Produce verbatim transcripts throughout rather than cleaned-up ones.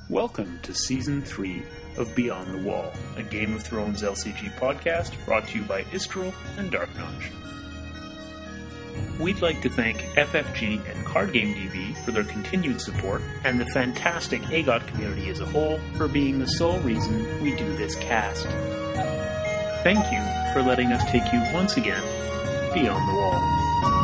Welcome to Season three of Beyond the Wall, a Game of Thrones L C G podcast brought to you by Istrel and Dark Notch. We'd like to thank F F G and Card Game D B for their continued support, and the fantastic A G O T community as a whole for being the sole reason we do this cast. Thank you for letting us take you once again beyond the wall.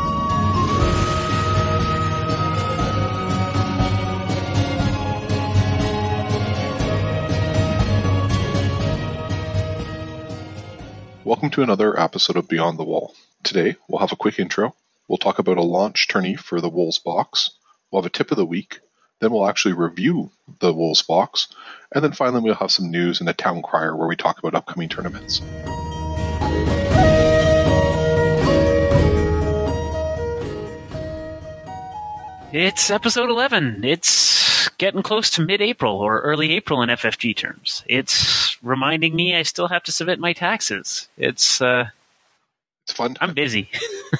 Welcome to another episode of Beyond the Wall. Today, we'll have a quick intro. We'll talk about a launch tourney for the Wolves box. We'll have a tip of the week. Then we'll actually review the Wolves box. And then finally, we'll have some news and a town crier where we talk about upcoming tournaments. It's episode eleven. It's getting close to mid-April or early April in F F G terms. It's reminding me I still have to submit my taxes. It's, uh... It's fun time. I'm busy.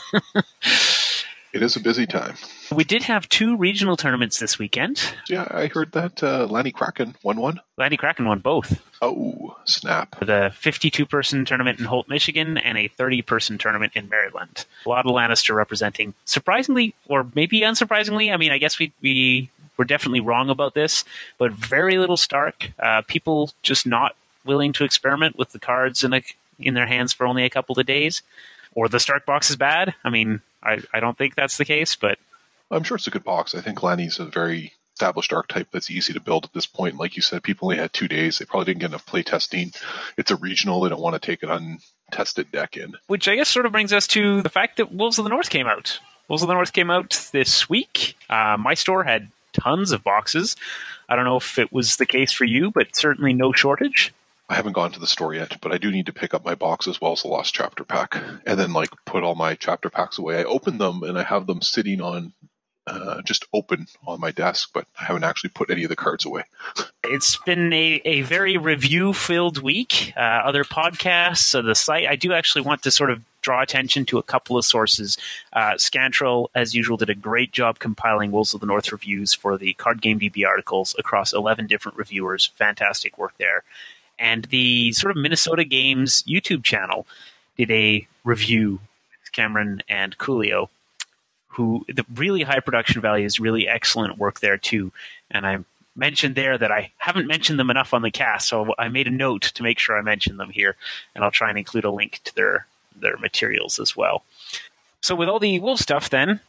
It is a busy time. We did have two regional tournaments this weekend. Yeah, I heard that uh, Lanny Kraken won one. Lanny Kraken won both. Oh, snap. The fifty-two person tournament in Holt, Michigan, and a thirty person tournament in Maryland. A lot of Lannister representing. Surprisingly, or maybe unsurprisingly, I mean, I guess we... we We're definitely wrong about this, but very little Stark. Uh, people just not willing to experiment with the cards in a, in their hands for only a couple of days. Or the Stark box is bad. I mean, I, I don't think that's the case, but... I'm sure it's a good box. I think Lanny's a very established archetype that's easy to build at this point. Like you said, people only had two days. They probably didn't get enough play testing. It's a regional. They don't want to take an untested deck in. Which I guess sort of brings us to the fact that Wolves of the North came out. Wolves of the North came out this week. Uh, my store had tons of boxes. I don't know if it was the case for you, but certainly no shortage. I haven't gone to the store yet, but I do need to pick up my box as well as the Lost Chapter Pack, and then like put all my chapter packs away. I opened them and I have them sitting on uh, just open on my desk, but I haven't actually put any of the cards away. It's been a, a very review-filled week. Uh, other podcasts, uh, the site. I do actually want to sort of draw attention to a couple of sources. Uh, Scantrell, as usual, did a great job compiling Wolves of the North reviews for the Card Game D B articles across eleven different reviewers. Fantastic work there. And the sort of Minnesota Games YouTube channel did a review with Cameron and Coolio, who the really high production value is really excellent work there too. And I mentioned there that I haven't mentioned them enough on the cast, so I made a note to make sure I mention them here, and I'll try and include a link to their their materials as well. So with all the Wolf stuff then,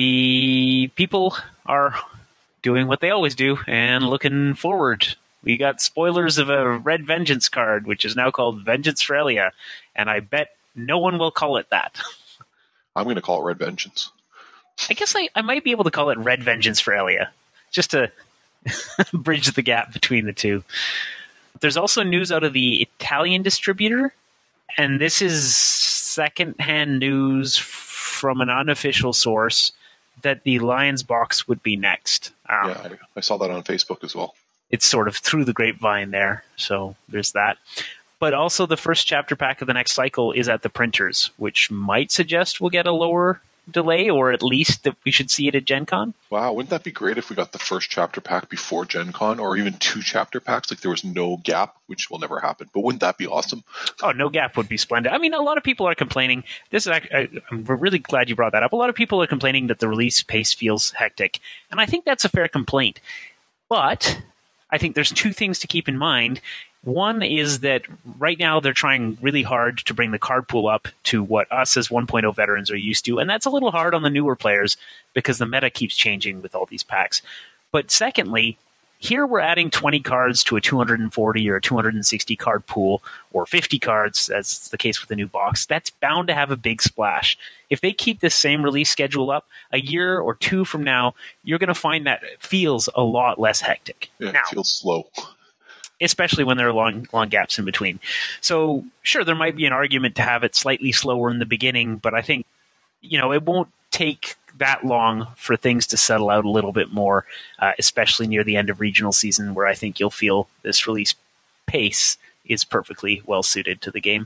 the people are doing what they always do and looking forward. We got spoilers of a Red Vengeance card, which is now called Vengeance for Elia, and I bet no one will call it that. I'm going to call it Red Vengeance. I guess I, I might be able to call it Red Vengeance for Elia, just to bridge the gap between the two. There's also news out of the Italian distributor, and this is secondhand news from an unofficial source that the Lions box would be next. Um, yeah, I, I saw that on Facebook as well. It's sort of through the grapevine there, so there's that. But also the first chapter pack of the next cycle is at the printers, which might suggest we'll get a lower delay, or at least that we should see it at Gen Con. Wow, wouldn't that be great if we got the first chapter pack before Gen Con, or even two chapter packs, like there was no gap, which will never happen. But wouldn't that be awesome? Oh, no gap would be splendid. I mean, a lot of people are complaining. This is actually, I'm really glad you brought that up. A lot of people are complaining that the release pace feels hectic, and I think that's a fair complaint. But I think there's two things to keep in mind. One is that right now they're trying really hard to bring the card pool up to what us as one point oh veterans are used to, and that's a little hard on the newer players because the meta keeps changing with all these packs. But secondly, here we're adding twenty cards to a two hundred forty or a two hundred sixty card pool, or fifty cards, as is the case with the new box. That's bound to have a big splash. If they keep this same release schedule up, a year or two from now, you're going to find that it feels a lot less hectic. Yeah, now, it feels slow. Especially when there are long long gaps in between. So, sure, there might be an argument to have it slightly slower in the beginning, but I think, you know, it won't take that long for things to settle out a little bit more, uh, especially near the end of regional season, where I think you'll feel this release pace is perfectly well suited to the game.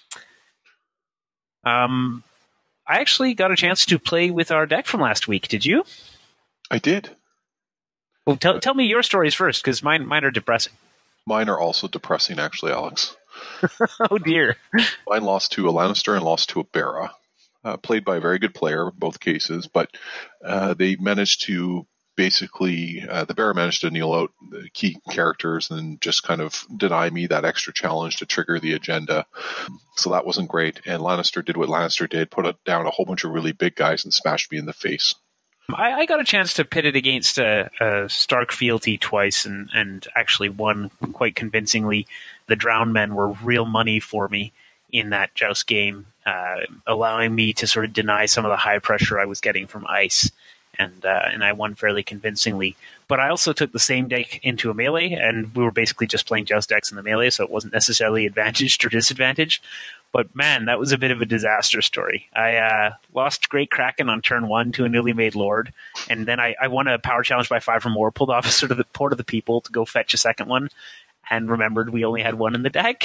Um, I actually got a chance to play with our deck from last week. Did you? I did. Well, tell, tell me your stories first, because mine, mine are depressing. Mine are also depressing, actually, Alex. Oh, dear. Mine lost to a Lannister and lost to a Barra. Uh, played by a very good player, both cases, but uh, they managed to basically, uh, the Barra managed to kneel out the key characters and just kind of deny me that extra challenge to trigger the agenda. So that wasn't great. And Lannister did what Lannister did, put down a whole bunch of really big guys and smashed me in the face. I, I got a chance to pit it against a, a Stark fealty twice and, and actually won quite convincingly. The Drowned Men were real money for me in that joust game, uh, allowing me to sort of deny some of the high pressure I was getting from ice. And uh, and I won fairly convincingly. But I also took the same deck into a melee, and we were basically just playing joust decks in the melee, so it wasn't necessarily advantaged or disadvantaged. But man, that was a bit of a disaster story. I uh, lost Great Kraken on turn one to a newly made Lord, and then I, I won a power challenge by five or more, pulled off a sort of the Port of the People to go fetch a second one, and remembered we only had one in the deck.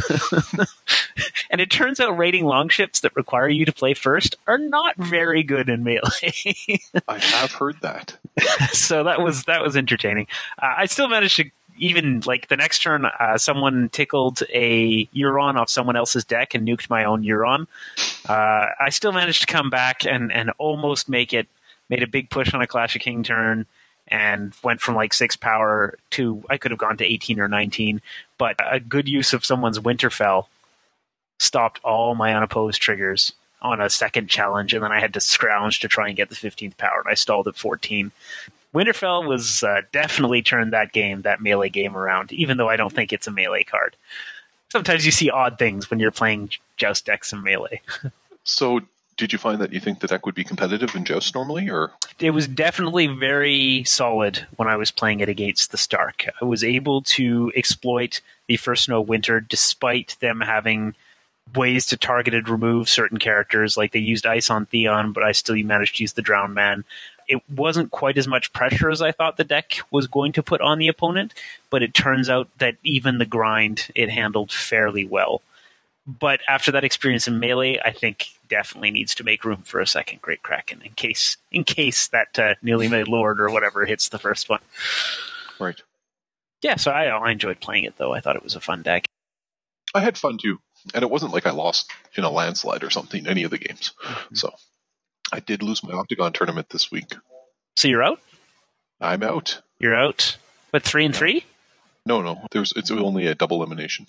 And it turns out raiding longships that require you to play first are not very good in melee. I have heard that. So that was that was entertaining. Uh, I still managed to, even like the next turn, uh, someone tickled a Euron off someone else's deck and nuked my own Euron. Uh, I still managed to come back and, and almost make it, made a big push on a Clash of King turn, and went from like six power to, I could have gone to eighteen or nineteen, but a good use of someone's Winterfell stopped all my unopposed triggers on a second challenge, and then I had to scrounge to try and get the fifteenth power, and I stalled at fourteen. Winterfell was uh, definitely turned that game, that melee game around, even though I don't think it's a melee card. Sometimes you see odd things when you're playing Joust decks in melee. So did you find that you think the deck would be competitive in Joust normally, or? It was definitely very solid when I was playing it against the Stark. I was able to exploit the First Snow Winter despite them having ways to targeted remove certain characters. Like they used Ice on Theon, but I still managed to use the Drowned Man. It wasn't quite as much pressure as I thought the deck was going to put on the opponent, but it turns out that even the grind, it handled fairly well. But after that experience in melee, I think definitely needs to make room for a second Great Kraken in case in case that uh, newly made Lord or whatever hits the first one. Right. Yeah, so I, I enjoyed playing it, though. I thought it was a fun deck. I had fun, too. And it wasn't like I lost in a landslide or something, any of the games. Mm-hmm. So I did lose my Octagon tournament this week. So you're out? I'm out. You're out? But three and three? No, no. There's It's only a double elimination.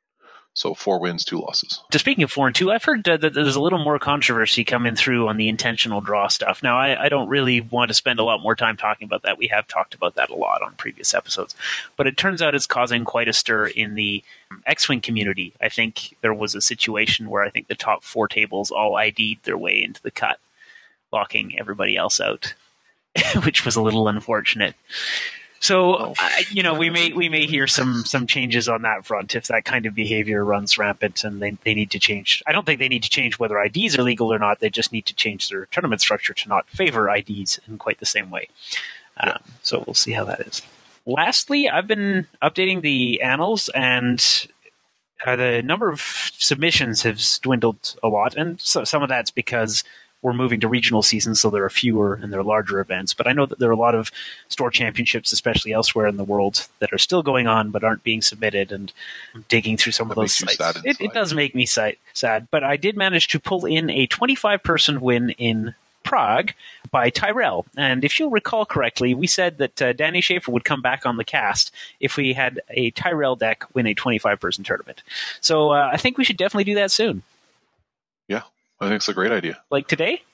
So four wins, two losses. To speaking of four and two, I've heard uh, that there's a little more controversy coming through on the intentional draw stuff. Now, I, I don't really want to spend a lot more time talking about that. We have talked about that a lot on previous episodes. But it turns out it's causing quite a stir in the X-Wing community. I think there was a situation where I think the top four tables all I D'd their way into the cut, locking everybody else out, which was a little unfortunate. So, uh, you know, we may we may hear some some changes on that front if that kind of behavior runs rampant and they, they need to change. I don't think they need to change whether I Ds are legal or not. They just need to change their tournament structure to not favor I Ds in quite the same way. Um, yeah. So we'll see how that is. Lastly, I've been updating the annals, and uh, the number of submissions has dwindled a lot. And so some of that's because we're moving to regional seasons, so there are fewer and there are larger events. But I know that there are a lot of store championships, especially elsewhere in the world, that are still going on but aren't being submitted, and I'm digging through some that of those sites. It, it does make me sad. But I did manage to pull in a twenty-five person win in Prague by Tyrell. And if you'll recall correctly, we said that uh, Danny Schaefer would come back on the cast if we had a Tyrell deck win a twenty-five person tournament. So uh, I think we should definitely do that soon. Yeah. I think it's a great idea. Like today?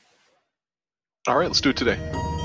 All right, let's do it today.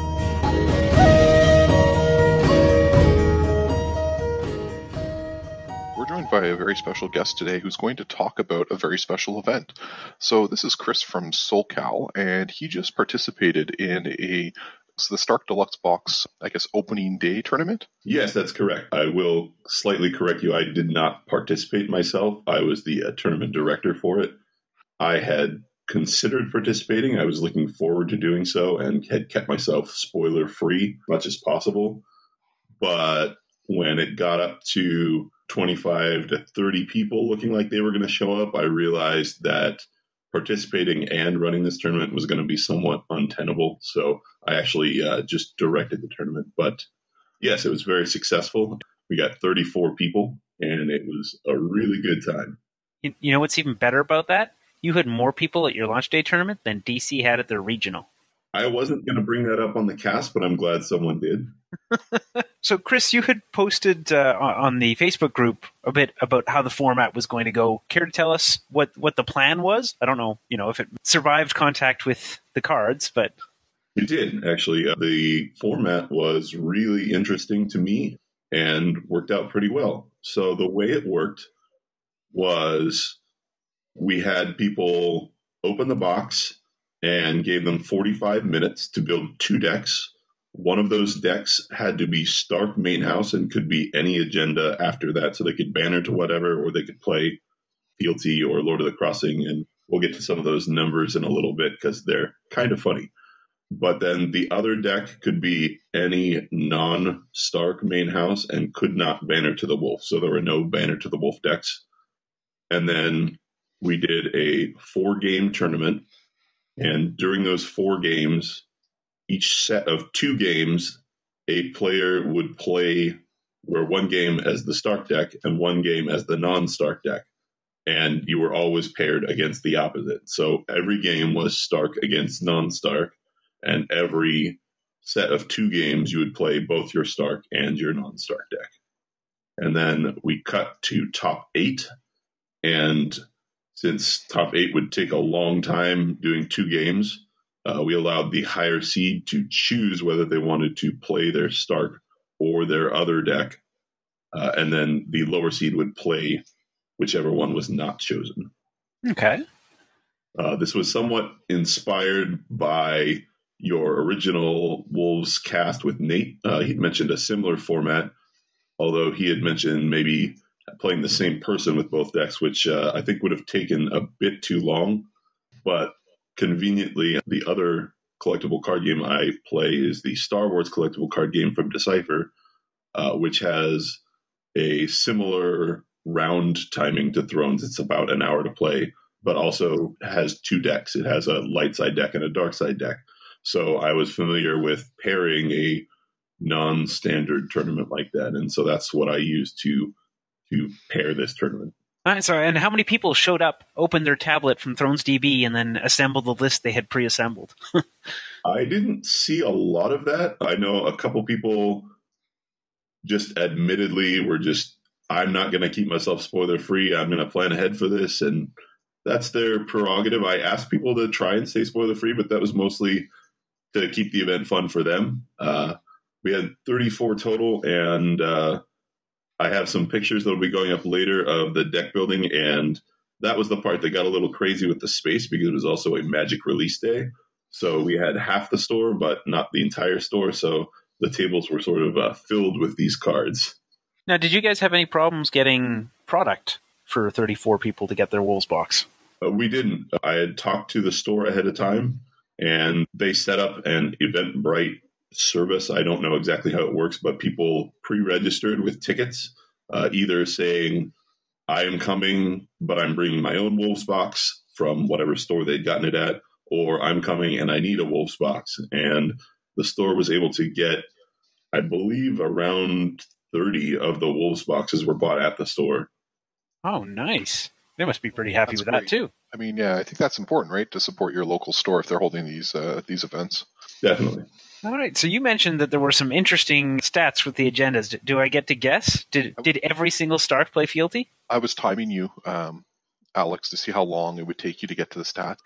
We're joined by a very special guest today who's going to talk about a very special event. So this is Chris from SoulCal, and he just participated in a so the Stark Deluxe Box, I guess, opening day tournament? Yes, that's correct. I will slightly correct you. I did not participate myself. I was the uh, tournament director for it. I had considered participating. I was looking forward to doing so and had kept myself spoiler free as much as possible. But when it got up to twenty-five to thirty people looking like they were going to show up, I realized that participating and running this tournament was going to be somewhat untenable. So I actually uh, just directed the tournament. But Yes, it was very successful. We got thirty-four people, and it was a really good time. You, you know what's even better about that? You had more people at your launch day tournament than D C had at their regional. I wasn't going to bring that up on the cast, but I'm glad someone did. So, Chris, you had posted uh, on the Facebook group a bit about how the format was going to go. Care to tell us what, what the plan was? I don't know, you know, if it survived contact with the cards, but it did actually. Uh, the format was really interesting to me and worked out pretty well. So the way it worked was we had people open the box and gave them forty-five minutes to build two decks. One of those decks had to be Stark main house and could be any agenda after that. So they could banner to whatever, or they could play Fealty or Lord of the Crossing. And we'll get to some of those numbers in a little bit because they're kind of funny. But then the other deck could be any non-Stark main house and could not banner to the wolf. So there were no banner to the wolf decks. And then we did a four-game tournament. And during those four games, each set of two games, a player would play where one game as the Stark deck and one game as the non-Stark deck. And you were always paired against the opposite. So every game was Stark against non-Stark. And every set of two games, you would play both your Stark and your non-Stark deck. And then we cut to top eight. And since top eight would take a long time doing two games, Uh, we allowed the higher seed to choose whether they wanted to play their Stark or their other deck. Uh, and then the lower seed would play whichever one was not chosen. Okay. Uh, this was somewhat inspired by your original Wolves cast with Nate. Uh, he mentioned a similar format, although he had mentioned maybe playing the same person with both decks, which uh, I think would have taken a bit too long. But conveniently, the other collectible card game I play is the Star Wars collectible card game from Decipher, uh, which has a similar round timing to Thrones. It's about an hour to play, but also has two decks. It has a light side deck and a dark side deck. So I was familiar with pairing a non-standard tournament like that. And so that's what I used to, to pair this tournament. Uh, sorry, and how many people showed up, opened their tablet from Thrones D B, and then assembled the list they had pre-assembled? I didn't see a lot of that. I know a couple people just admittedly were just, I'm not going to keep myself spoiler-free. I'm going to plan ahead for this, and that's their prerogative. I asked people to try and stay spoiler-free, but that was mostly to keep the event fun for them. Uh, we had thirty-four total, and uh, I have some pictures that will be going up later of the deck building, and that was the part that got a little crazy with the space because it was also a Magic release day. So we had half the store, but not the entire store. So the tables were sort of uh, filled with these cards. Now, did you guys have any problems getting product for thirty-four people to get their Wolves box? Uh, we didn't. I had talked to the store ahead of time, and they set up an Eventbrite service. I don't know exactly how it works, but people pre-registered with tickets, uh, either saying, I am coming, but I'm bringing my own Wolves box from whatever store they'd gotten it at, or I'm coming and I need a Wolves box. And the store was able to get, I believe, around thirty of the Wolves boxes were bought at the store. Oh, nice. They must be pretty happy That's with great. that, too. I mean, yeah, I think that's important, right? To support your local store if they're holding these uh, these events. Definitely. All right. So you mentioned that there were some interesting stats with the agendas. Do I get to guess? Did did every single Stark play Fealty? I was timing you, um, Alex, to see how long it would take you to get to the stat.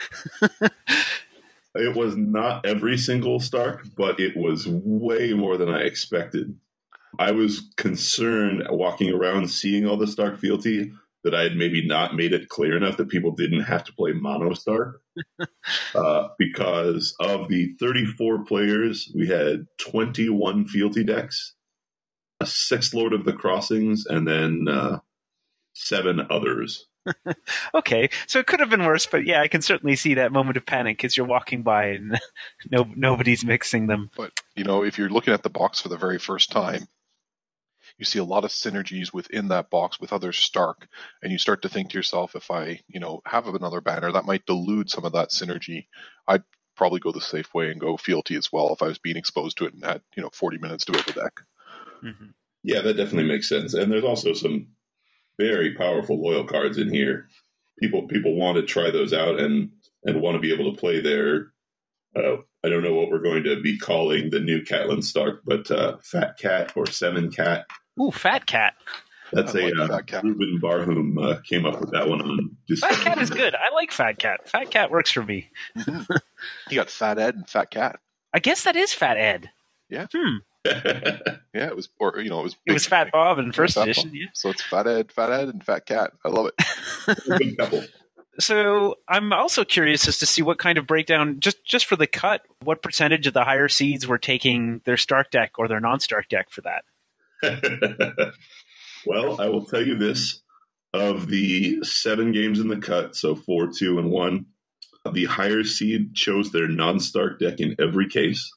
It was not every single Stark, but it was way more than I expected. I was concerned walking around seeing all the Stark Fealty that I had maybe not made it clear enough that people didn't have to play Mono Stark. uh, because of the thirty-four players, we had twenty-one Fealty decks, a six Lord of the Crossings, and then uh, seven others. Okay, so it could have been worse, but yeah, I can certainly see that moment of panic as you're walking by and no nobody's mixing them. But, you know, if you're looking at the box for the very first time, you see a lot of synergies within that box with other Stark, and you start to think to yourself, if I, you know, have another banner, that might dilute some of that synergy. I'd probably go the safe way and go Fealty as well if I was being exposed to it and had, you know, forty minutes to build a deck. Mm-hmm. Yeah, that definitely makes sense. And there's also some very powerful loyal cards in here. People people want to try those out and, and want to be able to play their, uh, I don't know what we're going to be calling the new Catelyn Stark, but uh, Fat Cat or Seven Cat. Ooh, Fat Cat. That's I a like uh, Fat Cat. Ruben Barham uh, came up with that one on Fat Cat is good. I like Fat Cat. Fat Cat works for me. Mm-hmm. You got Fat Ed and Fat Cat. I guess that is Fat Ed. Yeah. Hmm. Yeah, it was, or you know, it was. It was Fat Bob in first Fat edition. Bob. Yeah. So it's Fat Ed, Fat Ed, and Fat Cat. I love it. Good couple. So I'm also curious as to see what kind of breakdown, just just for the cut, what percentage of the higher seeds were taking their Stark deck or their non-Stark deck for that. Well, I will tell you this. Of the seven games in the cut, so four, two, and one, the higher seed chose their non-Stark deck in every case.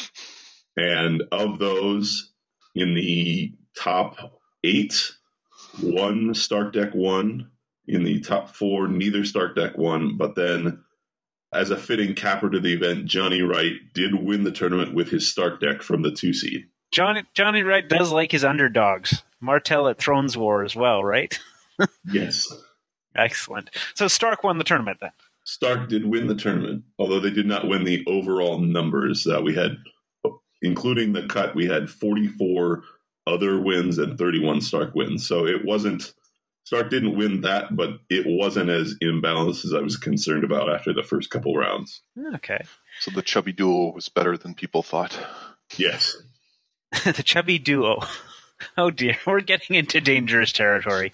And of those, in the top eight, one Stark deck won. In the top four, neither Stark deck won. But then, as a fitting capper to the event, Johnny Wright did win the tournament with his Stark deck from the two seed. Johnny Johnny Wright does like his underdogs. Martell at Thrones War as well, right? Yes. Excellent. So Stark won the tournament then. Stark did win the tournament, although they did not win the overall numbers. Uh, we had, including the cut, we had forty-four other wins and thirty-one Stark wins. So it wasn't, Stark didn't win that, but it wasn't as imbalanced as I was concerned about after the first couple rounds. Okay. So the chubby duo was better than people thought. Yes. The chubby duo. Oh dear, we're getting into dangerous territory.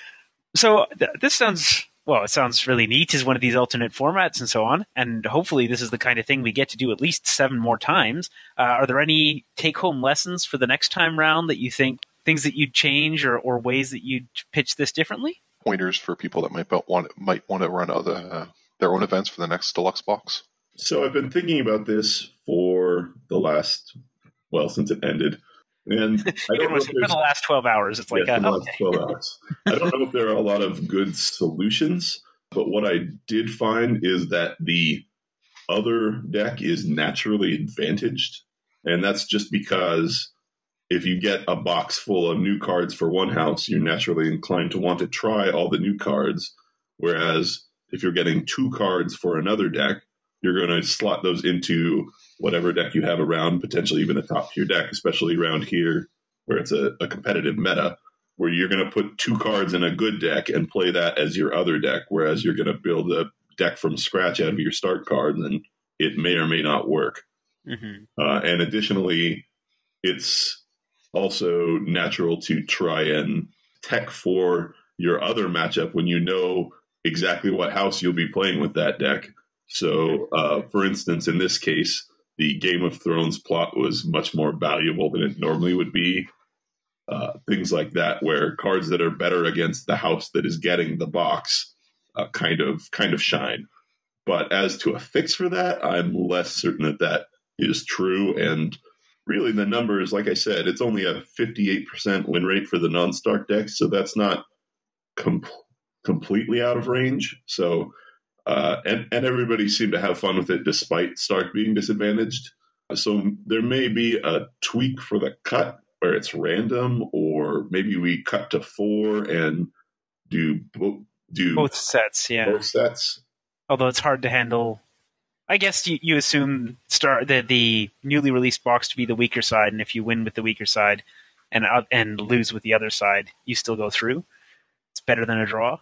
So th- this sounds, well, it sounds really neat as one of these alternate formats and so on. And hopefully this is the kind of thing we get to do at least seven more times. Uh, are there any take-home lessons for the next time round that you think, things that you'd change or, or ways that you'd pitch this differently? Pointers for people that might want might want to run other uh, their own events for the next deluxe box. So I've been thinking about this for the last, well, since it ended. And I don't know if for the last twelve hours, it's like, yeah, uh, for the okay. last twelve hours. I don't know if there are a lot of good solutions, but what I did find is that the other deck is naturally advantaged. And that's just because if you get a box full of new cards for one house, you're naturally inclined to want to try all the new cards. Whereas if you're getting two cards for another deck, you're going to slot those into whatever deck you have around, potentially even the top tier deck, especially around here where it's a, a competitive meta, where you're going to put two cards in a good deck and play that as your other deck, whereas you're going to build a deck from scratch out of your start cards, and it may or may not work. Mm-hmm. Uh, and additionally, it's also natural to try and tech for your other matchup when you know exactly what house you'll be playing with that deck. So, uh, for instance, in this case, the Game of Thrones plot was much more valuable than it normally would be. Uh, things like that, where cards that are better against the house that is getting the box uh, kind of kind of shine. But as to a fix for that, I'm less certain that that is true. And really, the numbers, like I said, it's only a fifty-eight percent win rate for the non-Stark decks, so that's not com- completely out of range. So. Uh, and, and everybody seemed to have fun with it despite Stark being disadvantaged. So there may be a tweak for the cut where it's random, or maybe we cut to four and do bo- do Both sets, yeah. both sets. Although it's hard to handle. I guess you, you assume star the, the newly released box to be the weaker side, and if you win with the weaker side and uh, and lose with the other side, you still go through. It's better than a draw.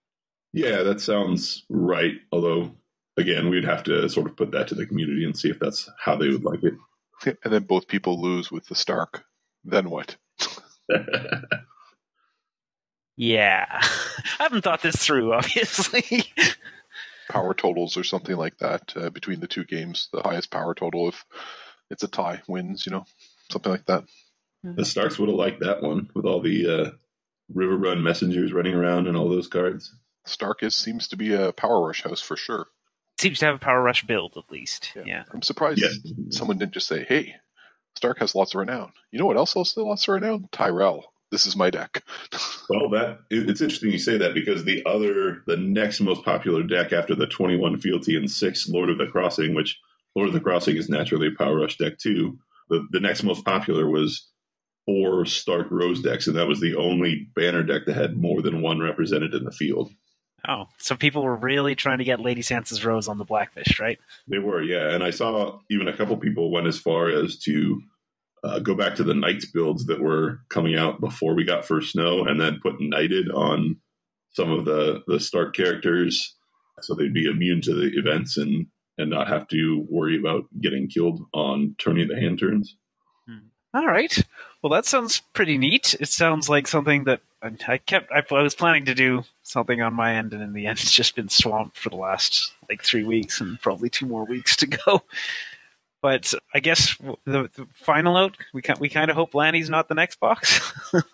Yeah, that sounds right. Although, again, we'd have to sort of put that to the community and see if that's how they would like it. And then both people lose with the Stark. Then what? Yeah. I haven't thought this through, obviously. Power totals or something like that uh, between the two games. The highest power total, if it's a tie, wins, you know, something like that. The Starks would have liked that one with all the uh, River Run messengers running around and all those cards. Stark is seems to be a power rush house for sure. Seems to have a power rush build, at least. Yeah. yeah. I'm surprised yeah. someone didn't just say, hey, Stark has lots of renown. You know what else has lots of renown? Tyrell. This is my deck. Well, that it's interesting you say that, because the other, the next most popular deck after the twenty-one Fealty and six Lord of the Crossing, which Lord of the Crossing is naturally a power rush deck too. The, the next most popular was four Stark Rose decks, and that was the only banner deck that had more than one represented in the field. Oh, so people were really trying to get Lady Sansa's Rose on the Blackfish, right? They were, yeah. And I saw even a couple people went as far as to uh, go back to the Knights builds that were coming out before we got First Snow, and then put Knighted on some of the, the Stark characters so they'd be immune to the events and, and not have to worry about getting killed on turning the hand turns. All right. Well, that sounds pretty neat. It sounds like something that I kept. I, I was planning to do something on my end, and in the end, it's just been swamped for the last like three weeks, and probably two more weeks to go. But I guess the, the final note, we can, we kind of hope Lanny's not the next box.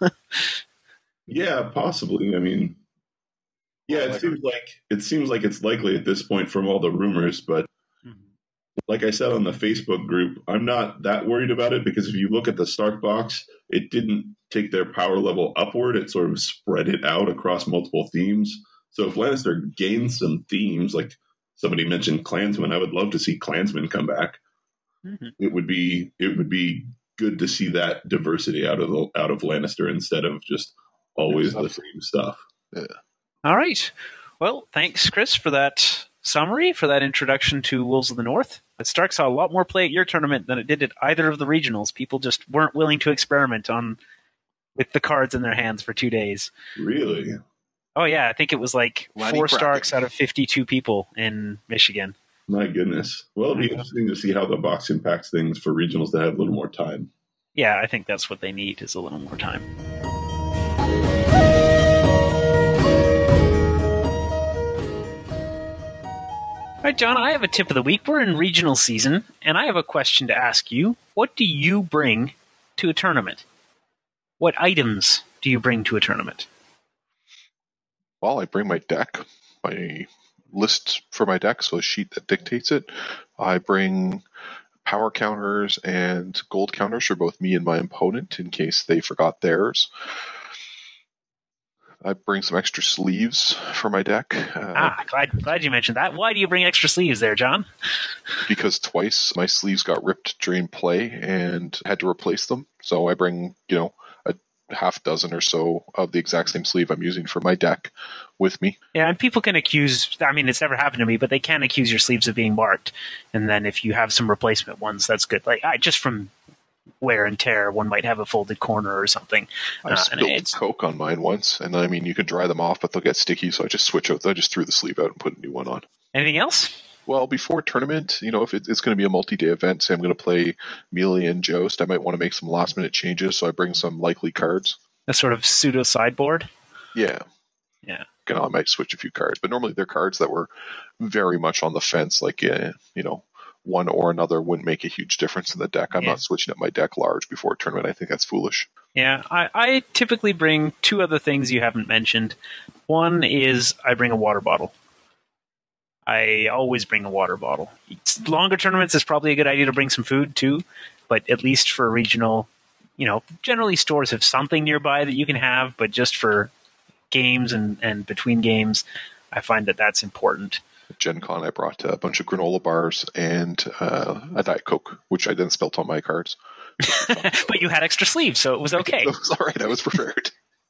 Yeah, possibly. I mean, yeah, it seems like it seems like it's likely at this point from all the rumors, but. Like I said on the Facebook group, I'm not that worried about it because if you look at the Stark box, it didn't take their power level upward. It sort of spread it out across multiple themes. So if Lannister gains some themes, like somebody mentioned Klansman, I would love to see Klansman come back. Mm-hmm. It would be it would be good to see that diversity out of the, out of Lannister instead of just always the same stuff. Yeah. All right. Well, thanks, Chris, for that summary, for that introduction to Wolves of the North. But Stark saw a lot more play at your tournament than it did at either of the regionals. People just weren't willing to experiment on with the cards in their hands for two days. Really? Oh, yeah. I think it was like Lanny four bracket. Starks out of fifty-two people in Michigan. My goodness. Well, it'll be interesting to see how the box impacts things for regionals that have a little more time. Yeah, I think that's what they need, is a little more time. All right, John, I have a tip of the week. We're in regional season, and I have a question to ask you. What do you bring to a tournament? What items do you bring to a tournament? Well, I bring my deck, my list for my deck, so a sheet that dictates it. I bring power counters and gold counters for both me and my opponent in case they forgot theirs. I bring some extra sleeves for my deck. Uh, ah, glad, glad you mentioned that. Why do you bring extra sleeves there, John? Because twice my sleeves got ripped during play and had to replace them. So I bring, you know, a half dozen or so of the exact same sleeve I'm using for my deck with me. Yeah, and people can accuse, I mean, it's never happened to me, but they can accuse your sleeves of being marked. And then if you have some replacement ones, that's good. Like, I just from wear and tear, one might have a folded corner or something. I uh, spilled Coke on mine once, and I mean, you can dry them off, but they'll get sticky, so I just switch out. I just threw the sleeve out and put a new one on. Anything else? Well, before tournament, you know, if it, it's going to be a multi-day event, say I'm going to play Melee and Joust, I might want to make some last-minute changes, so I bring some likely cards. A sort of pseudo sideboard? Yeah. Yeah. You know, I might switch a few cards, but normally they're cards that were very much on the fence, like, uh, you know, one or another wouldn't make a huge difference in the deck. I'm yeah. not switching up my deck large before a tournament. I think that's foolish. Yeah, I, I typically bring two other things you haven't mentioned. One is I bring a water bottle. I always bring a water bottle. It's, longer tournaments is probably a good idea to bring some food too, but at least for regional, you know, generally stores have something nearby that you can have, but just for games and, and between games, I find that that's important. At Gen Con, I brought a bunch of granola bars and uh, a Diet Coke, which I then spilt on my cards. But you had extra sleeves, so it was okay. It was all right. I was prepared.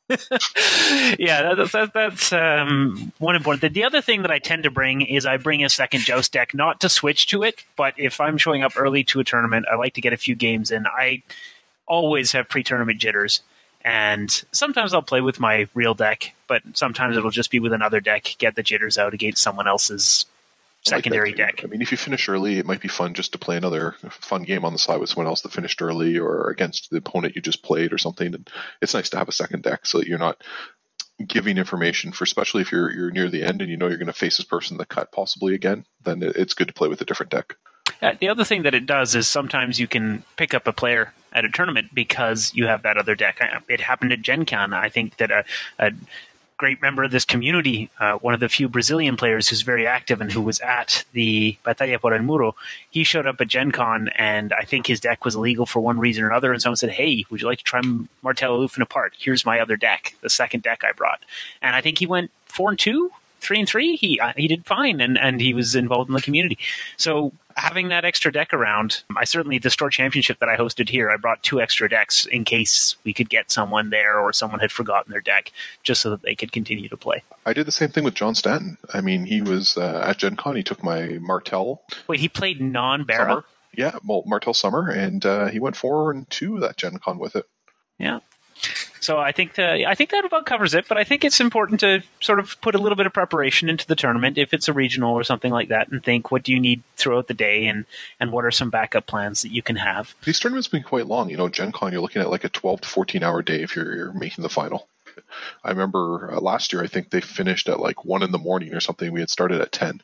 Yeah, that's, that's, that's um, one important. The other thing that I tend to bring is I bring a second Joust deck, not to switch to it, but if I'm showing up early to a tournament, I like to get a few games in. I always have pre-tournament jitters. And sometimes I'll play with my real deck, but sometimes it'll just be with another deck, get the jitters out against someone else's secondary like deck. I mean, if you finish early, it might be fun just to play another fun game on the side with someone else that finished early or against the opponent you just played or something. And it's nice to have a second deck so that you're not giving information for, especially if you're you're near the end and you know you're going to face this person in the cut possibly again, then it's good to play with a different deck. Uh, the other thing that it does is sometimes you can pick up a player at a tournament because you have that other deck. It happened at Gen Con. I think that a, a great member of this community, uh, one of the few Brazilian players who's very active and who was at the Batalha por el Muro, he showed up at Gen Con, and I think his deck was illegal for one reason or another, and someone said, hey, would you like to try Martell Alufin apart? Here's my other deck, the second deck I brought. And I think he went four and two, three and three. He uh, he did fine, and, and he was involved in the community. So having that extra deck around, I certainly, the store championship that I hosted here, I brought two extra decks in case we could get someone there or someone had forgotten their deck, just so that they could continue to play. I did the same thing with John Stanton. I mean, he was uh, at Gen Con, he took my Martell. Wait, he played non-Barra? Summer. Yeah, well, Martell Summer, and uh, he went four and two that Gen Con with it. Yeah. So I think the, I think that about covers it, but I think it's important to sort of put a little bit of preparation into the tournament if it's a regional or something like that, and think what do you need throughout the day, and, and what are some backup plans that you can have. These tournaments have been quite long. You know, Gen Con, you're looking at like a twelve to fourteen hour day if you're, you're making the final. I remember uh, last year, I think they finished at like one in the morning or something. We had started at ten.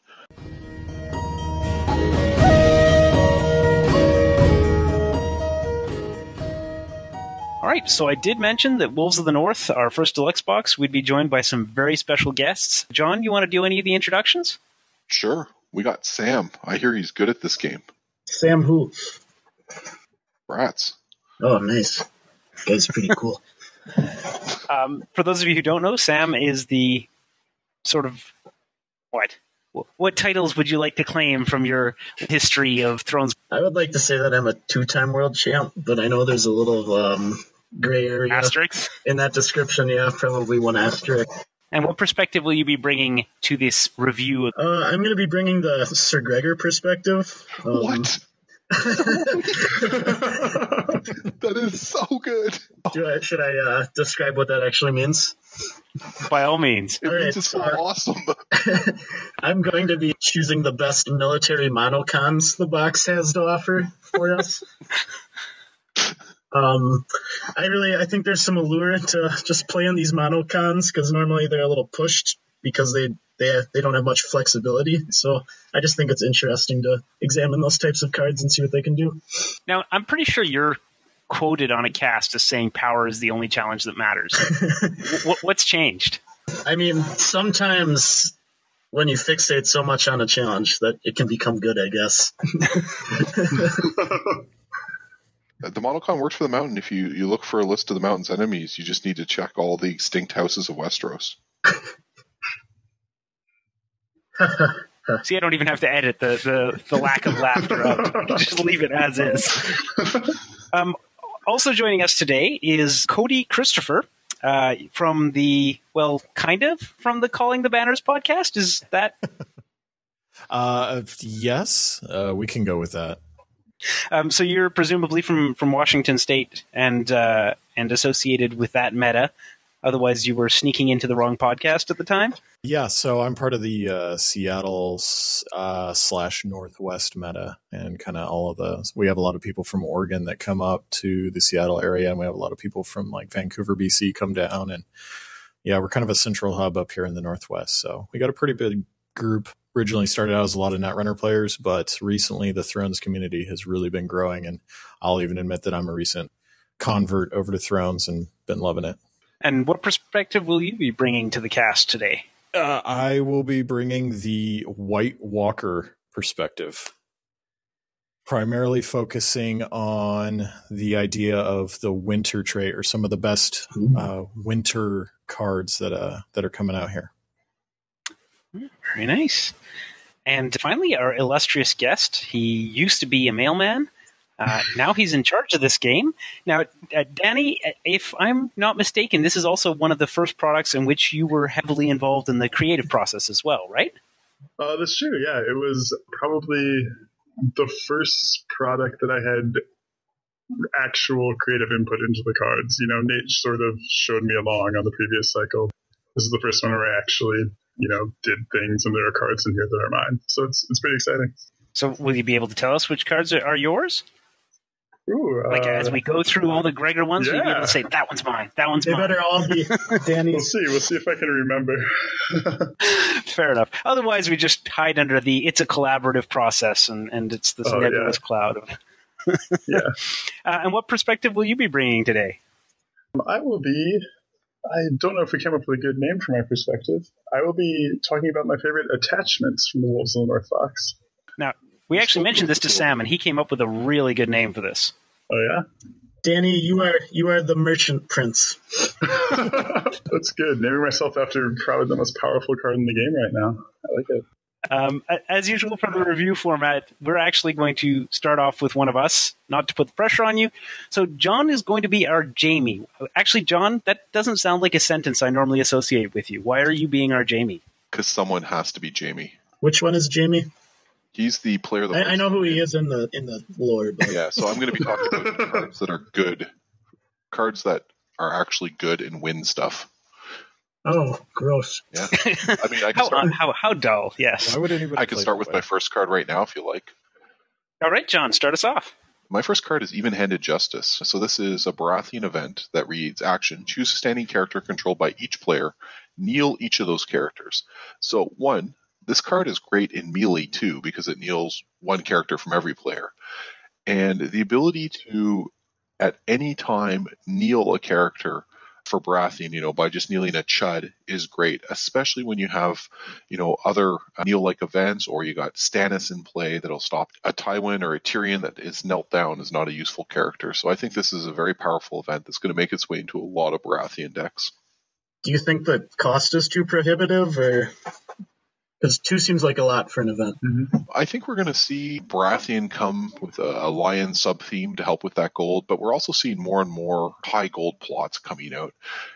All right, so I did mention that Wolves of the North, our first deluxe box, we'd be joined by some very special guests. John, you want to do any of the introductions? Sure. We got Sam. I hear he's good at this game. Sam who? Rats. Oh, nice. That guy's pretty cool. Um, for those of you who don't know, Sam is the sort of, what? What titles would you like to claim from your history of Thrones? I would like to say that I'm a two-time world champ, but I know there's a little um, gray area Asterisk? in that description. Yeah, probably one asterisk. And what perspective will you be bringing to this review? Uh, I'm going to be bringing the Sir Gregor perspective. Um, What? That is so good. Do I, should I uh, describe what that actually means? By all means. It All means right, it's so uh, awesome. I'm going to be choosing the best military monocons the box has to offer for us. Um, I really, I think there's some allure to just playing these monocons, because normally they're a little pushed because they, they, they don't have much flexibility. So I just think it's interesting to examine those types of cards and see what they can do. Now, I'm pretty sure you're quoted on a cast as saying power is the only challenge that matters. w- what's changed? I mean, sometimes when you fixate so much on a challenge that it can become good, I guess. The monocon works for the mountain. If you, you look for a list of the mountain's enemies, you just need to check all the extinct houses of Westeros. See, I don't even have to edit the, the, the lack of laughter out. Just leave it as is. Um, also joining us today is Cody Christopher uh, from the, well, kind of, from the Calling the Banners podcast. Is that? uh, yes, uh, we can go with that. Um, so you're presumably from, from Washington State and uh, and associated with that meta. Otherwise, you were sneaking into the wrong podcast at the time? Yeah, so I'm part of the uh, Seattle uh, slash Northwest meta, and kind of all of the. We have a lot of people from Oregon that come up to the Seattle area, and we have a lot of people from like Vancouver, B C, come down, and yeah, we're kind of a central hub up here in the Northwest. So we got a pretty big group. Originally started out as a lot of Netrunner players, but recently the Thrones community has really been growing, and I'll even admit that I'm a recent convert over to Thrones and been loving it. And what perspective will you be bringing to the cast today? Uh, I will be bringing the White Walker perspective, primarily focusing on the idea of the winter trait, or some of the best uh, winter cards that uh, that are coming out here. Very nice. And finally, our illustrious guest. He used to be a mailman. Uh, now he's in charge of this game. Now, uh, Danny, if I'm not mistaken, this is also one of the first products in which you were heavily involved in the creative process as well, right? Uh, that's true, yeah. It was probably the first product that I had actual creative input into the cards. You know, Nate sort of showed me along on the previous cycle. This is the first one where I actually, you know, did things, and there are cards in here that are mine. So it's it's pretty exciting. So will you be able to tell us which cards are, are yours? Ooh, like, uh, as we go through all the Gregor ones, yeah. Will you be able to say, that one's mine, that one's they mine? They better all be Danny. We'll see. We'll see if I can remember. Fair enough. Otherwise, we just hide under the, it's a collaborative process, and, and it's this oh, nebulous yeah. cloud of... yeah. Uh, and what perspective will you be bringing today? I will be... I don't know if we came up with a good name for my perspective. I will be talking about my favorite attachments from the Wolves of the North box. Now, we actually mentioned this to Sam, and he came up with a really good name for this. Oh, yeah? Danny, you are you are the merchant prince. That's good. Naming myself after probably the most powerful card in the game right now. I like it. Um, as usual for the review format, we're actually going to start off with one of us, not to put the pressure on you. So John is going to be our Jamie. Actually, John, that doesn't sound like a sentence I normally associate with you. Why are you being our Jamie? Because someone has to be Jamie. Which one is Jamie? He's the player that I, I know who he is in the in the lore. But. Yeah, so I'm going to be talking about cards that are good, cards that are actually good and win stuff. Oh, gross. Yeah. I mean, I can how, start, uh, how, how dull, yes. Why would anybody I can play start that with way? my first card right now if you like. All right, John, start us off. My first card is Even-Handed Justice. So this is a Baratheon event that reads, action, choose a standing character controlled by each player, kneel each of those characters. So one, this card is great in Melee too, because it kneels one character from every player. And the ability to, at any time, kneel a character for Baratheon, you know, by just kneeling a Chud is great, especially when you have, you know, other uh, kneel-like events, or you got Stannis in play that'll stop a Tywin or a Tyrion that is knelt down is not a useful character. So I think this is a very powerful event that's going to make its way into a lot of Baratheon decks. Do you think the cost is too prohibitive, or because two seems like a lot for an event? Mm-hmm. I think we're going to see Baratheon come with a, a lion sub-theme to help with that gold, but we're also seeing more and more high gold plots coming out.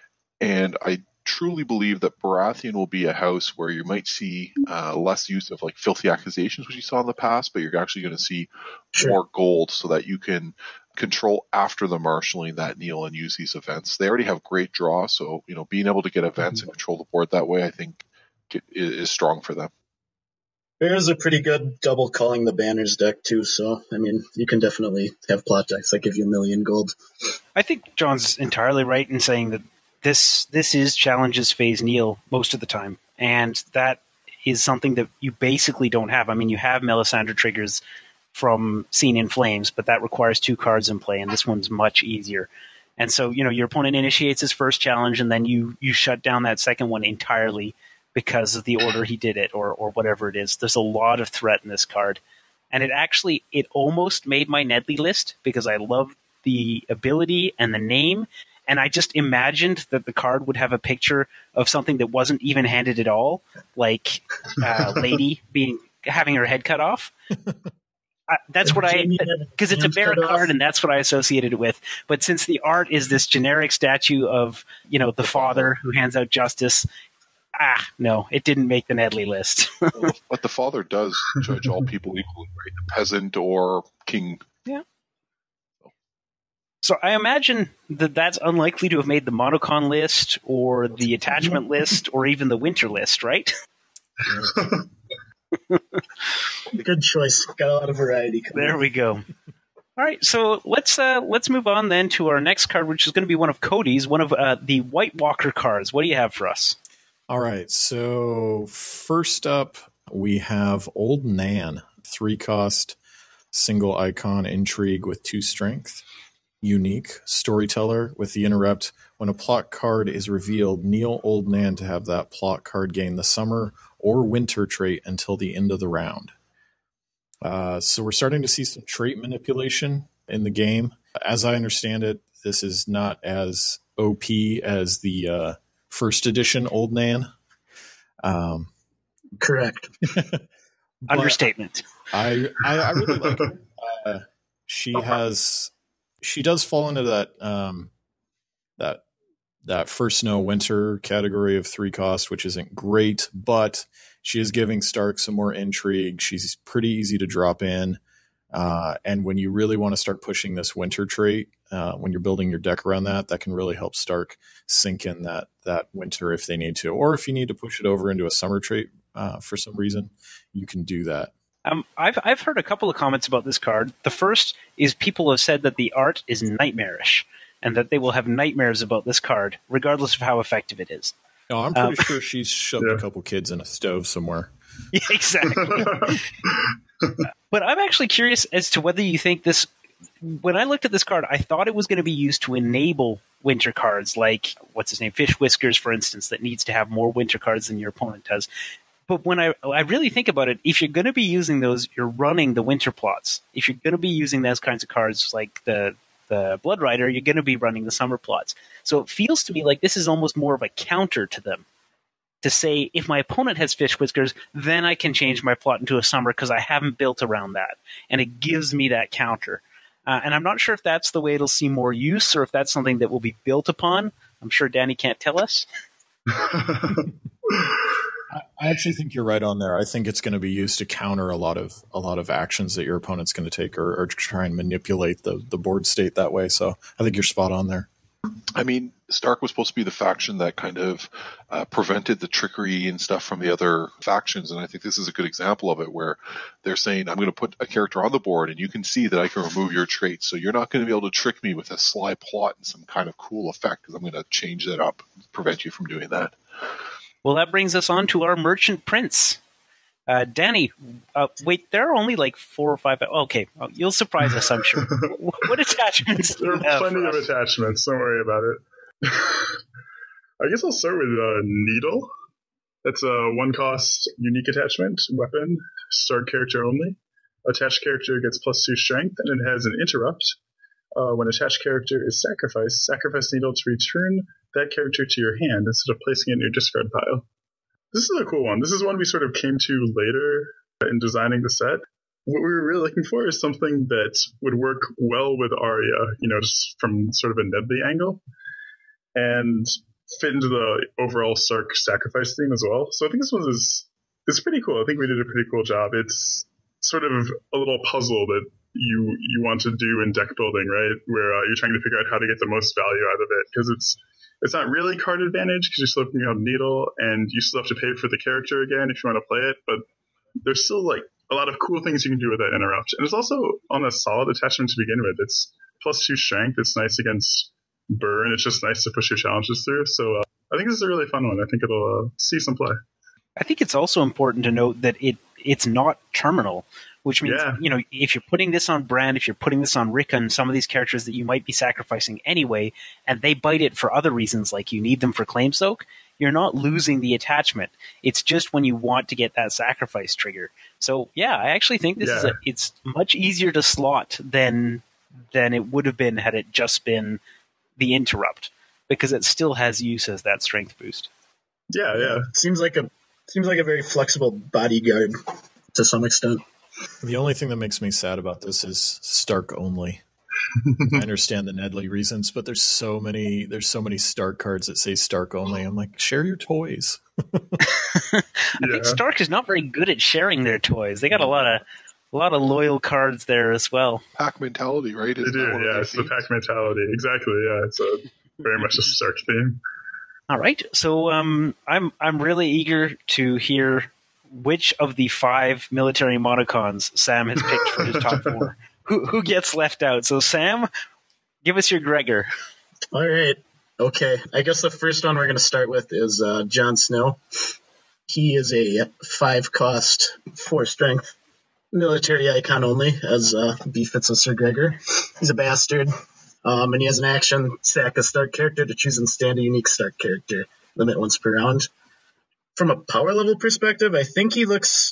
And I truly believe that Baratheon will be a house where you might see uh, less use of like filthy accusations, which you saw in the past, but you're actually going to see Sure. more gold so that you can control after the marshalling that kneel and use these events. They already have great draw, so you know being able to get events and control the board that way, I think, is, is strong for them. There's a pretty good double calling the banners deck too, so I mean you can definitely have plot decks that give you a million gold. I think John's entirely right in saying that this this is challenges phase kneel most of the time, and that is something that you basically don't have. I mean, you have Melisandre triggers from Seen in Flames, but that requires two cards in play, and this one's much easier. And so, you know, your opponent initiates his first challenge, and then you you shut down that second one entirely because of the order he did it, or or whatever it is. There's a lot of threat in this card. And it actually, it almost made my Nedley list because I love the ability and the name. And I just imagined that the card would have a picture of something that wasn't even handed at all, like uh, Lady being having her head cut off. Uh, that's what I, because it's a bear card, and that's what I associated it with. But since the art is this generic statue of, you know, the father who hands out justice, ah, no, it didn't make the Nedley list. But the father does judge all people equally, right? The peasant or king. Yeah. So I imagine that that's unlikely to have made the monocon list or the attachment list or even the winter list, right? Good choice. Got a lot of variety. Coming There we go. All right, so let's uh, let's move on then to our next card, which is going to be one of Cody's, one of uh, the White Walker cards. What do you have for us? All right, so first up, we have Old Nan, three cost, single icon, intrigue with two strength, unique, storyteller with the interrupt. When a plot card is revealed, kneel Old Nan to have that plot card gain the summer or winter trait until the end of the round. Uh, so we're starting to see some trait manipulation in the game. As I understand it, this is not as O P as the uh, first edition Old Nan. Um, Correct. Understatement. I, I I really like her. Uh, she has she does fall into that um, that that first snow winter category of three cost, which isn't great, but she is giving Stark some more intrigue. She's pretty easy to drop in. Uh, and when you really want to start pushing this winter trait, uh, when you're building your deck around that, that can really help Stark sink in that that winter if they need to. Or if you need to push it over into a summer trait uh, for some reason, you can do that. Um, I've I've heard a couple of comments about this card. The first is people have said that the art is nightmarish, and that they will have nightmares about this card, regardless of how effective it is. No, I'm pretty Um, sure she's shoved yeah. a couple kids in a stove somewhere. Yeah, exactly. But I'm actually curious as to whether you think this. When I looked at this card, I thought it was going to be used to enable winter cards, like what's his name, Fish Whiskers, for instance, that needs to have more winter cards than your opponent does. But when I I really think about it, if you're going to be using those, you're running the winter plots. If you're going to be using those kinds of cards, like the the Blood Rider, you're going to be running the summer plots. So it feels to me like this is almost more of a counter to them. To say, if my opponent has Fish Whiskers, then I can change my plot into a summer because I haven't built around that. And it gives me that counter. Uh, and I'm not sure if that's the way it'll see more use or if that's something that will be built upon. I'm sure Danny can't tell us. I actually think you're right on there. I think it's going to be used to counter a lot of a lot of actions that your opponent's going to take, or, or try and manipulate the, the board state that way. So I think you're spot on there. I mean, Stark was supposed to be the faction that kind of uh, prevented the trickery and stuff from the other factions, and I think this is a good example of it, where they're saying, I'm going to put a character on the board, and you can see that I can remove your traits, so you're not going to be able to trick me with a sly plot and some kind of cool effect, because I'm going to change that up, prevent you from doing that. Well, that brings us on to our Merchant Prince. Uh, Danny, uh, wait, there are only like four or five. Okay, well, you'll surprise us, I'm sure. What attachments do There you are have plenty for of us? attachments. Don't worry about it. I guess I'll start with uh, Needle. That's a one-cost unique attachment weapon, start character only. Attached character gets plus two strength, and it has an interrupt. Uh, when attached character is sacrificed, sacrifice Needle to return that character to your hand instead of placing it in your discard pile. This is a cool one. This is one we sort of came to later in designing the set. What we were really looking for is something that would work well with Arya, you know, just from sort of a Nedley angle, and fit into the overall Stark sacrifice theme as well. So I think this one is it's pretty cool. I think we did a pretty cool job. It's sort of a little puzzle that you you want to do in deck building, right? Where uh, you're trying to figure out how to get the most value out of it, because it's It's not really card advantage because you're still looking at Needle, and you still have to pay for the character again if you want to play it. But there's still like a lot of cool things you can do with that interrupt, and it's also on a solid attachment to begin with. It's plus two strength. It's nice against burn. It's just nice to push your challenges through. So uh, I think this is a really fun one. I think it'll uh, see some play. I think it's also important to note that it it's not terminal, which means, Yeah. you know, if you're putting this on Bran, if you're putting this on Rickon, some of these characters that you might be sacrificing anyway, and they bite it for other reasons, like you need them for claim soak, you're not losing the attachment. It's just when you want to get that sacrifice trigger. So, yeah, I actually think this Yeah. is a, it's much easier to slot than than it would have been had it just been the interrupt, because it still has use as that strength boost. Yeah, yeah. Seems like a seems like a very flexible bodyguard to some extent. The only thing that makes me sad about this is Stark only. I understand the Nedley reasons, but there's so many there's so many Stark cards that say Stark only. I'm like, share your toys. I Yeah. think Stark is not very good at sharing their toys. They got a lot of a lot of loyal cards there as well. Pack mentality, right? They Isn't do, that one of yeah. their It's the themes? pack mentality. Exactly, yeah. It's a very much a Stark theme. All right, so um, I'm I'm really eager to hear which of the five military monocons Sam has picked for his top four. Who who gets left out? So Sam, give us your Gregor. All right. Okay. I guess the first one we're going to start with is uh, Jon Snow. He is a five cost, four strength military icon only, as uh, befits a Sir Gregor. He's a bastard, um, and he has an action, sack a Stark character to choose and stand a unique Stark character, limit once per round. From a power level perspective, I think he looks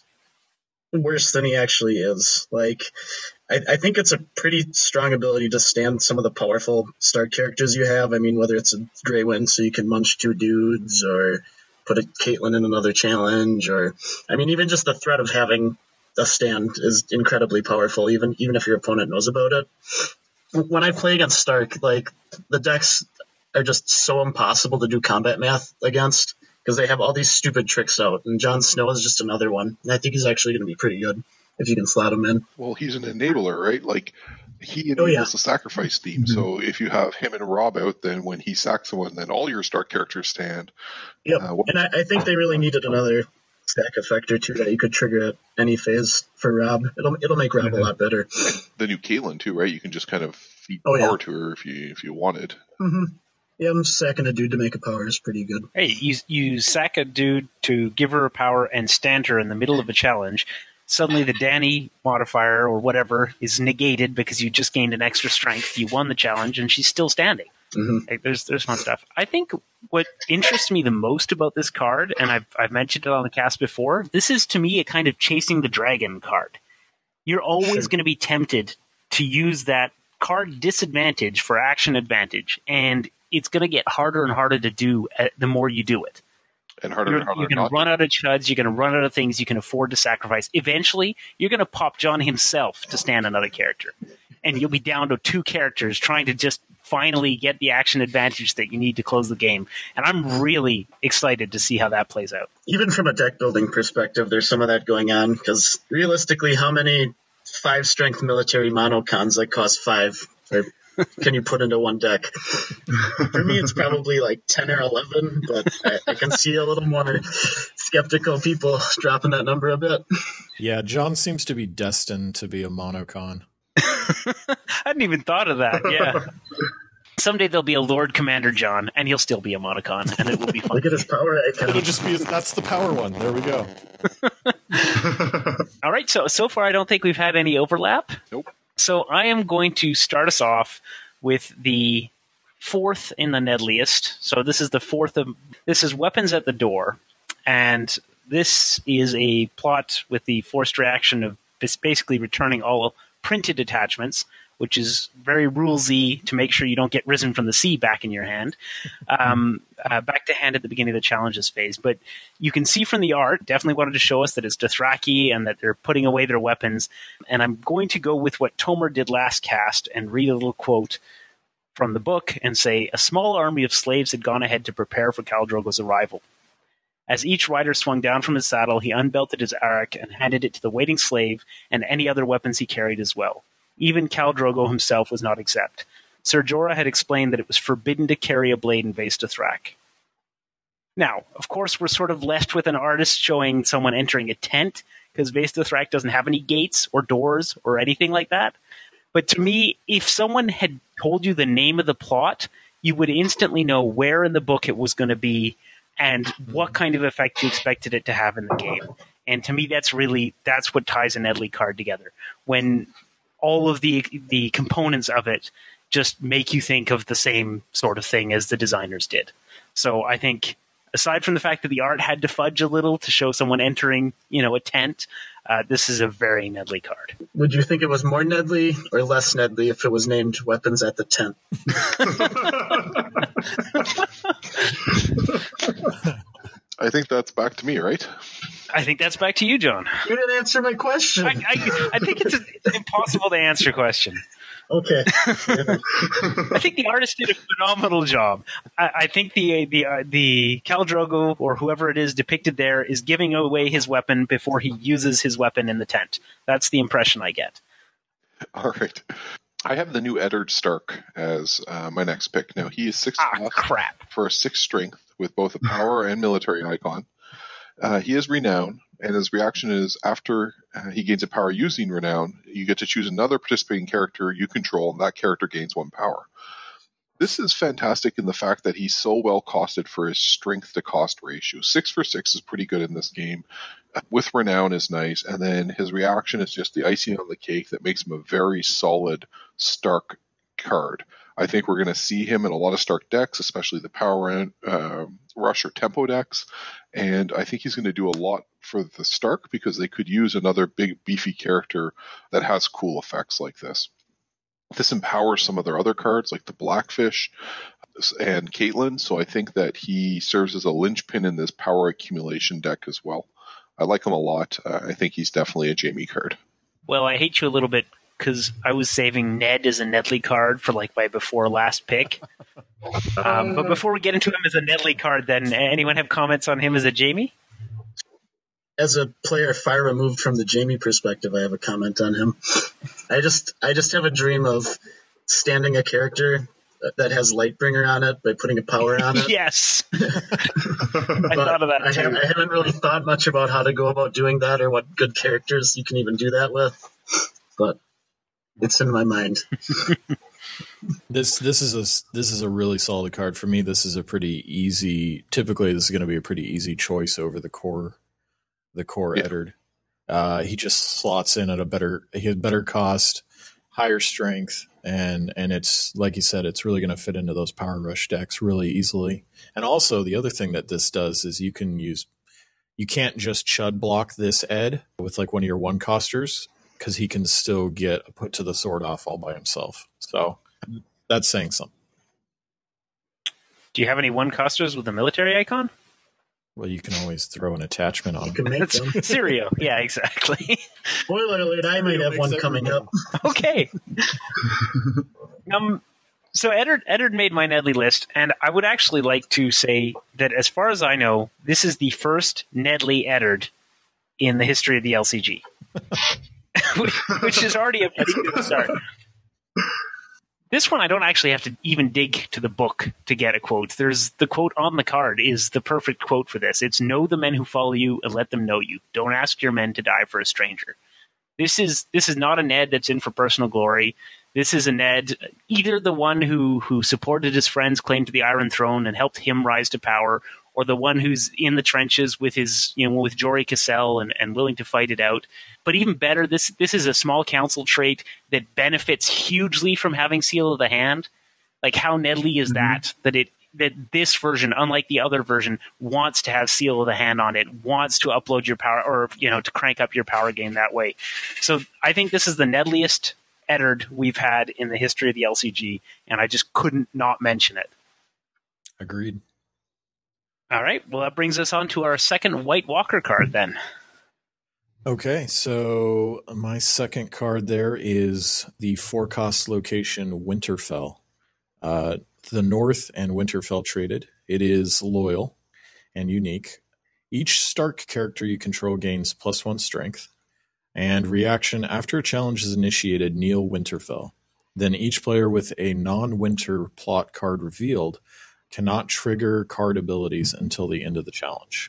worse than he actually is. Like, I, I think it's a pretty strong ability to stand some of the powerful Stark characters you have. I mean, whether it's a Grey Wind so you can munch two dudes, or put a Caitlyn in another challenge, or, I mean, even just the threat of having a stand is incredibly powerful, even even if your opponent knows about it. When I play against Stark, like, the decks are just so impossible to do combat math against, because they have all these stupid tricks out, and Jon Snow is just another one. And I think he's actually going to be pretty good if you can slot him in. Well, he's an enabler, right? Like, he Oh, enables yeah. the sacrifice theme. So if you have him and Rob out, then when he sacks someone, then all your Stark characters stand. Yep. Uh, what- And I, I think they really needed another stack effect or two that you could trigger at any phase for Rob. It'll it'll make Rob a lot better. the new Caitlyn too, right? You can just kind of feed Oh, yeah. power to her if you if you wanted. hmm Yeah, I'm sacking a dude to make a power is pretty good. Hey, you you sack a dude to give her a power and stand her in the middle of a challenge. Suddenly, the Danny modifier or whatever is negated because you just gained an extra strength. You won the challenge, and she's still standing. hmm Like, there's there's fun stuff. I think what interests me the most about this card, and I've I've mentioned it on the cast before, this is to me a kind of chasing the dragon card. You're always Sure. going to be tempted to use that card disadvantage for action advantage, and it's going to get harder and harder to do uh, the more you do it. And harder You're, and harder you're going not to run to. out of chuds. You're going to run out of things you can afford to sacrifice. Eventually, you're going to pop John himself to stand another character, and you'll be down to two characters trying to just finally get the action advantage that you need to close the game. And I'm really excited to see how that plays out. Even from a deck building perspective, there's some of that going on, because realistically, how many five strength military monocons that cost five or can you put into one deck? For me, it's probably like ten or eleven, but I, I can see a little more skeptical people dropping that number a bit. Yeah, John seems to be destined to be a monocon. I hadn't even thought of that. Yeah. Someday there'll be a Lord Commander John, and he'll still be a monocon, and it will be fun. Look at his power icon. It'll just be that's the power one. There we go. All right, so so far I don't think we've had any overlap. Nope. So I am going to start us off with the fourth in the Nedliest. So this is the fourth of this is Weapons at the Door, and this is a plot with the forced reaction of basically returning all printed attachments, which is very rulesy to make sure you don't get Risen from the Sea back in your hand, um, uh, back to hand at the beginning of the challenges phase. But you can see from the art, definitely wanted to show us that it's Dothraki and that they're putting away their weapons. And I'm going to go with what Tomer did last cast and read a little quote from the book and say, a small army of slaves had gone ahead to prepare for Khal Drogo's arrival. As each rider swung down from his saddle, he unbelted his arakh and handed it to the waiting slave and any other weapons he carried as well. Even Khal Drogo himself was not exempt. Ser Jorah had explained that it was forbidden to carry a blade in Vaes Dothrak. Now, of course, we're sort of left with an artist showing someone entering a tent, because Vaes Dothrak doesn't have any gates or doors or anything like that. But to me, if someone had told you the name of the plot, you would instantly know where in the book it was going to be and what kind of effect you expected it to have in the game. And to me, that's really, that's what ties a Nedley card together. When all of the the components of it just make you think of the same sort of thing as the designers did. So I think, aside from the fact that the art had to fudge a little to show someone entering, you know, a tent, uh, this is a very Nedley card. Would you think it was more Nedley or less Nedley if it was named Weapons at the Tent? I think that's back to me, right? I think that's back to you, John. You didn't answer my question. I, I, I think it's, a, it's impossible to answer a question. Okay. I think the artist did a phenomenal job. I, I think the the uh, the Khal Drogo or whoever it is depicted there is giving away his weapon before he uses his weapon in the tent. That's the impression I get. All right. I have the new Eddard Stark as uh, my next pick. Now, he is six Ah, crap. for a six strength with both a power and military icon. Uh, he is renown, and his reaction is after uh, he gains a power using renown, you get to choose another participating character you control, and that character gains one power. This is fantastic in the fact that he's so well costed for his strength to cost ratio. Six for six is pretty good in this game. Uh, with renown is nice, and then his reaction is just the icing on the cake that makes him a very solid Stark card. I think we're going to see him in a lot of Stark decks, especially the Power and uh, Rush or Tempo decks. And I think he's going to do a lot for the Stark because they could use another big, beefy character that has cool effects like this. This empowers some of their other cards, like the Blackfish and Caitlyn. So I think that he serves as a linchpin in this power accumulation deck as well. I like him a lot. Uh, I think he's definitely a Jaime card. Well, I hate you a little bit because I was saving Ned as a Nedley card for like my before last pick. Um, but before we get into him as a Nedley card, then anyone have comments on him as a Jaime? As a player far removed from the Jaime perspective, I have a comment on him. I just I just have a dream of standing a character that has Lightbringer on it by putting a power on it. Yes. I thought of that I, too. have, I haven't really thought much about how to go about doing that or what good characters you can even do that with. But it's in my mind. This this is a this is a really solid card for me. This is a pretty easy. Typically, this is going to be a pretty easy choice over the core, the core Yeah. Eddard. Uh, he just slots in at a better. He has better cost, higher strength, and and it's like you said, it's really going to fit into those Power Rush decks really easily. And also, the other thing that this does is you can use. You can't just chud block this Ed with like one of your one costers, because he can still get a put to the sword off all by himself. So that's saying something. Do you have any one costers with a military icon? Well, you can always throw an attachment on You them. can make them. Sirio. Yeah, exactly. Spoiler alert, I might have one coming up. Okay. um, so Eddard, Eddard made my Nedley list, and I would actually like to say that as far as I know, this is the first Nedley Eddard in the history of the L C G. Which is already a pretty good start. This one, I don't actually have to even dig to the book to get a quote. There's the quote on the card is the perfect quote for this. It's know the men who follow you and let them know you. Don't ask your men to die for a stranger. This is this is not a Ned that's in for personal glory. This is a Ned, either the one who, who supported his friend's claim to the Iron Throne and helped him rise to power, or the one who's in the trenches with his, you know, with Jory Cassell and, and willing to fight it out. But even better, this this is a small council trait that benefits hugely from having Seal of the Hand. Like, how Nedley is mm-hmm. that? That it that this version, unlike the other version, wants to have Seal of the Hand on it, wants to upload your power, or you know, to crank up your power game that way. So I think this is the Nedliest Eddard we've had in the history of the L C G, and I just couldn't not mention it. Agreed. All right, well, that brings us on to our second White Walker card then. Okay, so my second card there is the four-cost location Winterfell. Uh, the North and Winterfell traded. It is loyal and unique. Each Stark character you control gains plus one strength. And reaction, after a challenge is initiated, kneel Winterfell. Then each player with a non-Winter plot card revealed cannot trigger card abilities until the end of the challenge.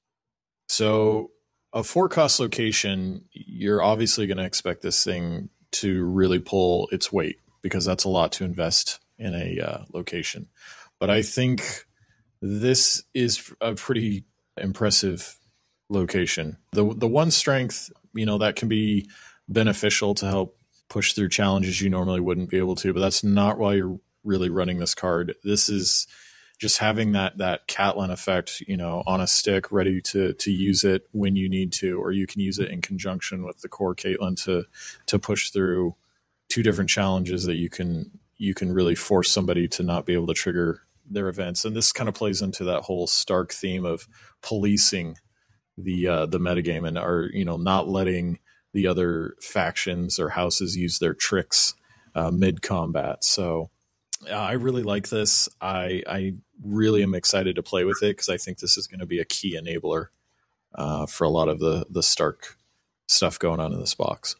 So a four-cost location, you're obviously going to expect this thing to really pull its weight because that's a lot to invest in a uh, location. But I think this is a pretty impressive location. The the one strength, you know, that can be beneficial to help push through challenges you normally wouldn't be able to, but that's not why you're really running this card. This is just having that that Catelyn effect, you know, on a stick, ready to to use it when you need to, or you can use it in conjunction with the core Caitlyn to to push through two different challenges that you can you can really force somebody to not be able to trigger their events. And this kind of plays into that whole Stark theme of policing the uh, the metagame and are you know not letting the other factions or houses use their tricks uh, mid combat. So uh, I really like this. I I really am excited to play with it because I think this is going to be a key enabler uh, for a lot of the the Stark stuff going on in this box.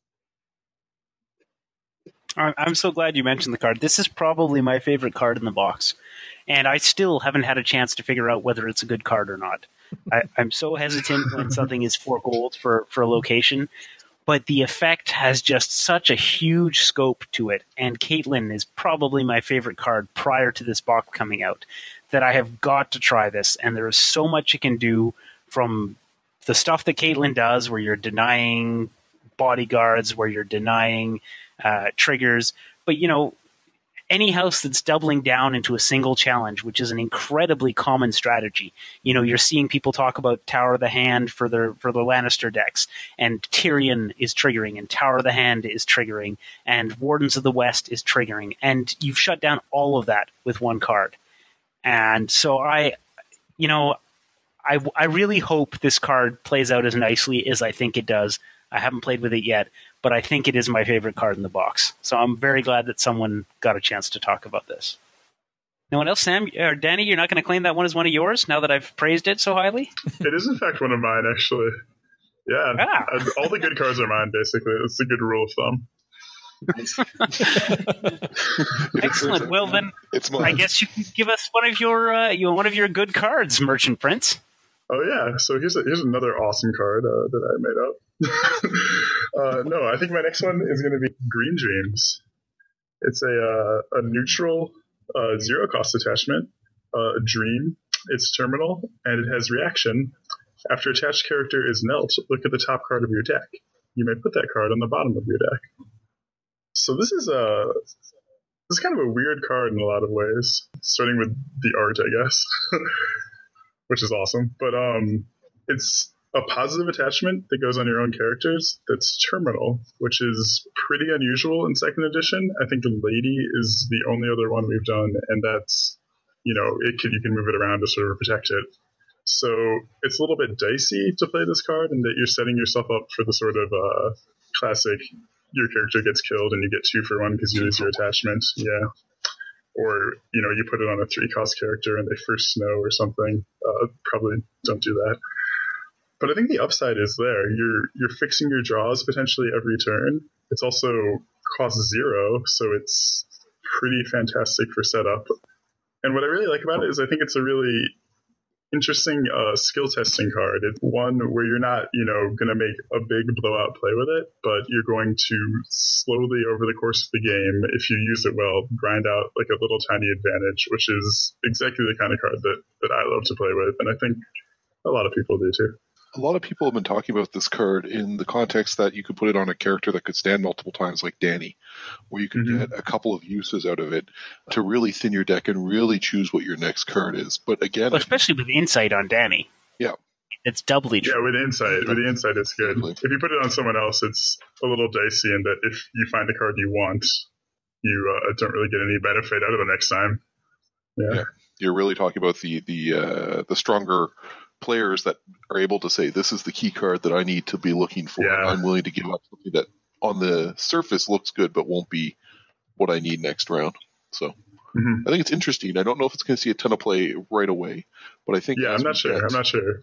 I'm so glad you mentioned the card. This is probably my favorite card in the box, and I still haven't had a chance to figure out whether it's a good card or not. I, I'm so hesitant when something is four gold for, for a location, but the effect has just such a huge scope to it, and Caitlyn is probably my favorite card prior to this box coming out, that I have got to try this, and there is so much it can do from the stuff that Caitlyn does, where you're denying bodyguards, where you're denying uh, triggers, but, you know, any house that's doubling down into a single challenge, which is an incredibly common strategy. You know, you're seeing people talk about Tower of the Hand for their for the Lannister decks, and Tyrion is triggering, and Tower of the Hand is triggering, and Wardens of the West is triggering, and you've shut down all of that with one card. And so I, you know, I, I really hope this card plays out as nicely as I think it does. I haven't played with it yet, but I think it is my favorite card in the box. So I'm very glad that someone got a chance to talk about this. No one else? Sam or Danny, you're not going to claim that one as one of yours now that I've praised it so highly? It is, in fact, one of mine, actually. Yeah. Ah. All the good cards are mine, basically. It's a good rule of thumb. Excellent. Well, then, it's mine. I guess you can give us one of your uh, you one of your good cards, Merchant Prince. Oh, yeah. So here's a, here's another awesome card uh, that I made up. uh, no, I think my next one is going to be Green Dreams. It's a uh, a neutral uh, zero cost attachment, uh, a dream. It's terminal and it has reaction. After attached character is knelt, look at the top card of your deck. You may put that card on the bottom of your deck. So this is a this is kind of a weird card in a lot of ways, starting with the art, I guess, which is awesome. But um, it's a positive attachment that goes on your own characters that's terminal, which is pretty unusual in second edition. I think the Lady is the only other one we've done, and that's, you know, it can, you can move it around to sort of protect it. So it's a little bit dicey to play this card, and that you're setting yourself up for the sort of uh, classic, your character gets killed and you get two for one because you lose your attachment. Yeah. Or, you know, you put it on a three-cost character and they first snow or something. Uh, probably don't do that. But I think the upside is there. You're you're fixing your draws potentially every turn. It's also cost zero, so it's pretty fantastic for setup. And what I really like about it is I think it's a really interesting uh, skill testing card. It's one where you're not, you know, going to make a big blowout play with it, but you're going to slowly over the course of the game, if you use it well, grind out like a little tiny advantage, which is exactly the kind of card that, that I love to play with. And I think a lot of people do too. A lot of people have been talking about this card in the context that you could put it on a character that could stand multiple times, like Danny, where you could mm-hmm. get a couple of uses out of it to really thin your deck and really choose what your next card is. But again, well, especially with insight on Danny. Yeah. It's doubly true. Yeah, with insight. With the insight, it's good. Definitely. If you put it on someone else, it's a little dicey in that if you find a card you want, you uh, don't really get any benefit out of it next time. Yeah. yeah. You're really talking about the, the, uh, the stronger players that are able to say, this is the key card that I need to be looking for. Yeah. I'm willing to give up something that on the surface looks good but won't be what I need next round. So mm-hmm. I think it's interesting. I don't know if it's going to see a ton of play right away, but I think yeah, I'm not sure. I'm not sure.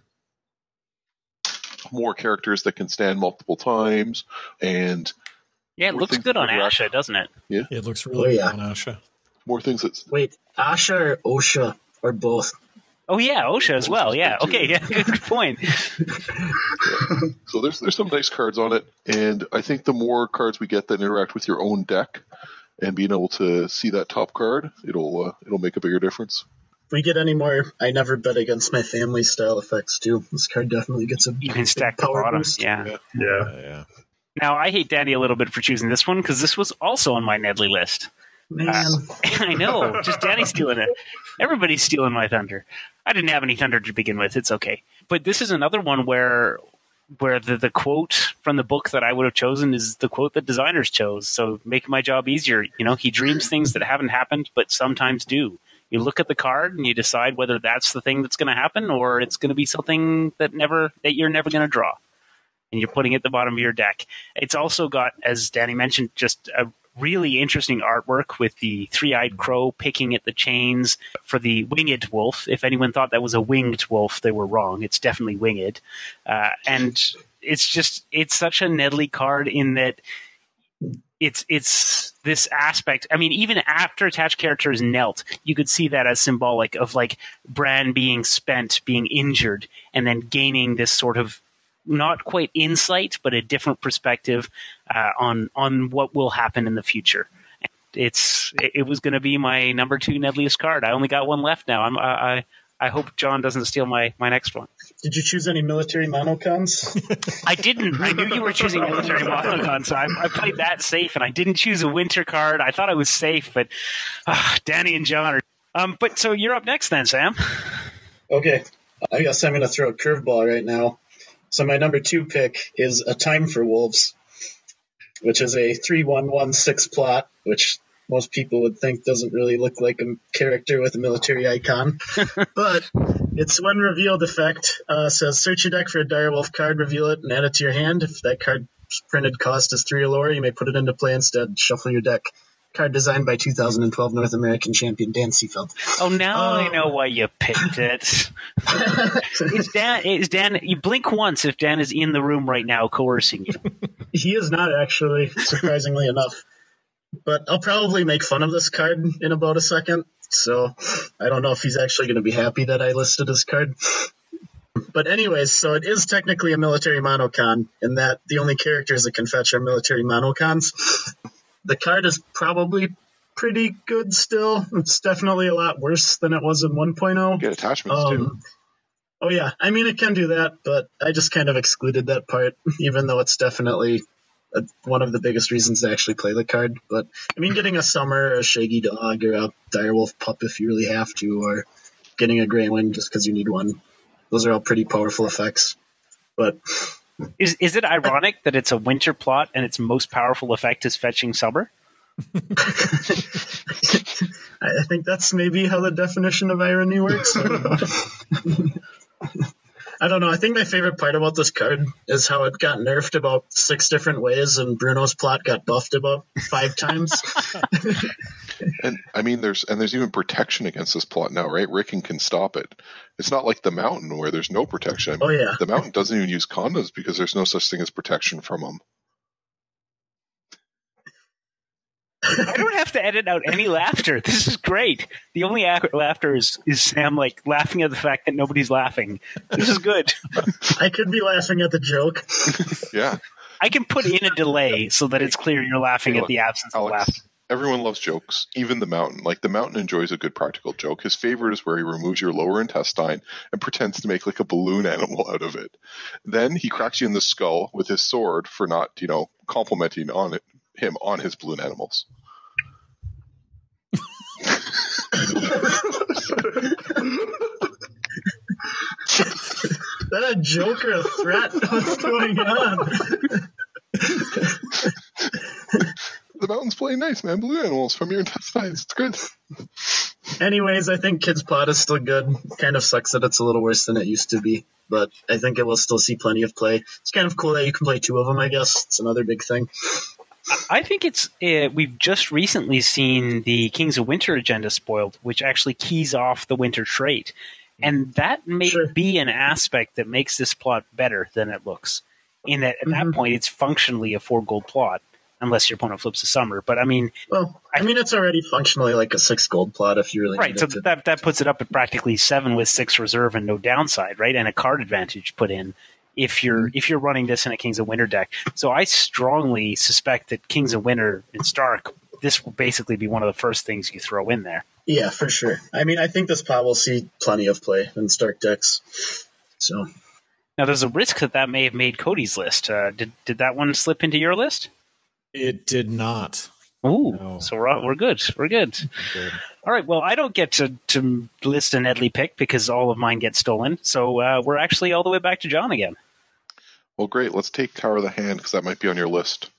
More characters that can stand multiple times, and yeah, it looks good on Asha, doesn't it? Yeah, it looks really oh, yeah. good on Asha. More things that wait, Asha or Osha or both? Oh yeah, Osha as well. Yeah. Okay. Yeah. Good point. yeah. So there's there's some nice cards on it, and I think the more cards we get that interact with your own deck, and being able to see that top card, it'll uh, it'll make a bigger difference. If we get any more, I never bet against my family style effects too. This card definitely gets a you can stack the bottom. Yeah. Yeah. Yeah. yeah. Now I hate Danny a little bit for choosing this one because this was also on my Nedley list. Man, uh, I know. Just Danny's stealing it. Everybody's stealing my thunder. I didn't have any thunder to begin with. It's okay. But this is another one where where the, the quote from the book that I would have chosen is the quote that designers chose. So make my job easier. You know, he dreams things that haven't happened, but sometimes do. You look at the card and you decide whether that's the thing that's going to happen or it's going to be something that never that you're never going to draw. And you're putting it at the bottom of your deck. It's also got, as Danny mentioned, just a really interesting artwork with the three-eyed crow picking at the chains for the winged wolf. If anyone thought that was a winged wolf, they were wrong. It's definitely winged. Uh, and it's just, it's such a Nedley card in that it's it's this aspect. I mean, even after attached characters knelt, you could see that as symbolic of like Bran being spent, being injured, and then gaining this sort of not quite insight, but a different perspective uh, on on what will happen in the future. It's it, it was going to be my number two Nedliest card. I only got one left now. I'm, I I hope John doesn't steal my, my next one. Did you choose any military monocons? I didn't. I knew you were choosing military monocons, so I, I played that safe, and I didn't choose a winter card. I thought I was safe, but uh, Danny and John are. Um, but so you're up next, then, Sam. Okay, I guess I'm going to throw a curveball right now. So my number two pick is A Time for Wolves, which is a three one one six plot, which most people would think doesn't really look like a character with a military icon. But its when revealed effect uh, says, search your deck for a direwolf card, reveal it, and add it to your hand. If that card's printed cost is three or lower, you may put it into play instead. Shuffle your deck. Card designed by two thousand twelve North American champion Dan Seafeld. Oh, now um, I know why you picked it. Is Dan? Is Dan? You blink once if Dan is in the room right now coercing you. He is not actually, surprisingly enough. But I'll probably make fun of this card in about a second. So I don't know if he's actually going to be happy that I listed his card. But anyways, so it is technically a military monocon in that the only characters that can fetch are military monocons. The card is probably pretty good still. It's definitely a lot worse than it was in one point oh. Get attachments, um, too. Oh, yeah. I mean, it can do that, but I just kind of excluded that part, even though it's definitely a, one of the biggest reasons to actually play the card. But, I mean, getting a Summer, or a Shaggy Dog, or a Direwolf Pup if you really have to, or getting a Grey Wind just because you need one, those are all pretty powerful effects. But is is it ironic that it's a winter plot and its most powerful effect is fetching summer? I think that's maybe how the definition of irony works. I don't know. I don't know. I think my favorite part about this card is how it got nerfed about six different ways, and Bruno's plot got buffed about five times. And I mean, there's and there's even protection against this plot now, right? Rickon can stop it. It's not like the Mountain where there's no protection. I mean, Oh, yeah. The Mountain doesn't even use condos because there's no such thing as protection from them. I don't have to edit out any laughter. This is great. The only ac- laughter is, is Sam like laughing at the fact that nobody's laughing. This is good. I could be laughing at the joke. Yeah, I can put in a delay so that it's clear you're laughing at the absence of Alex. laughter. Everyone loves jokes, even the Mountain. Like, the Mountain enjoys a good practical joke. His favorite is where he removes your lower intestine and pretends to make like a balloon animal out of it. Then he cracks you in the skull with his sword for not, you know, complimenting on it, him on his balloon animals. Is that a joke or a threat? What's going on? The Mountain's playing nice, man. Balloon animals from your intestines. It's good. Anyways, I think Kid's plot is still good. Kind of sucks that it's a little worse than it used to be, but I think it will still see plenty of play. It's kind of cool that you can play two of them, I guess. It's another big thing. I think it's uh, we've just recently seen the Kings of Winter agenda spoiled, which actually keys off the winter trait. And that may Sure. be an aspect that makes this plot better than it looks. In that, at Mhm. that point, it's functionally a four gold plot, unless your opponent flips a summer. But I mean, Well, I mean, it's already functionally like a six gold plot if you really right? need So it to. that that puts it up at practically seven with six reserve and no downside, right? And a card advantage put in if you're Mm-hmm. if you're running this in a Kings of Winter deck. So I strongly suspect that Kings of Winter and Stark, this will basically be one of the first things you throw in there. Yeah, for sure. I mean, I think this plot will see plenty of play in Stark decks. So, Now, there's a risk that that may have made Cody's list. Uh, did did that one slip into your list? It did not. Ooh, No. so we're we're good. We're good. Good. All right. Well, I don't get to, to list an Edley pick because all of mine get stolen. So uh, we're actually all the way back to John again. Well, great. Let's take Tower of the Hand because that might be on your list.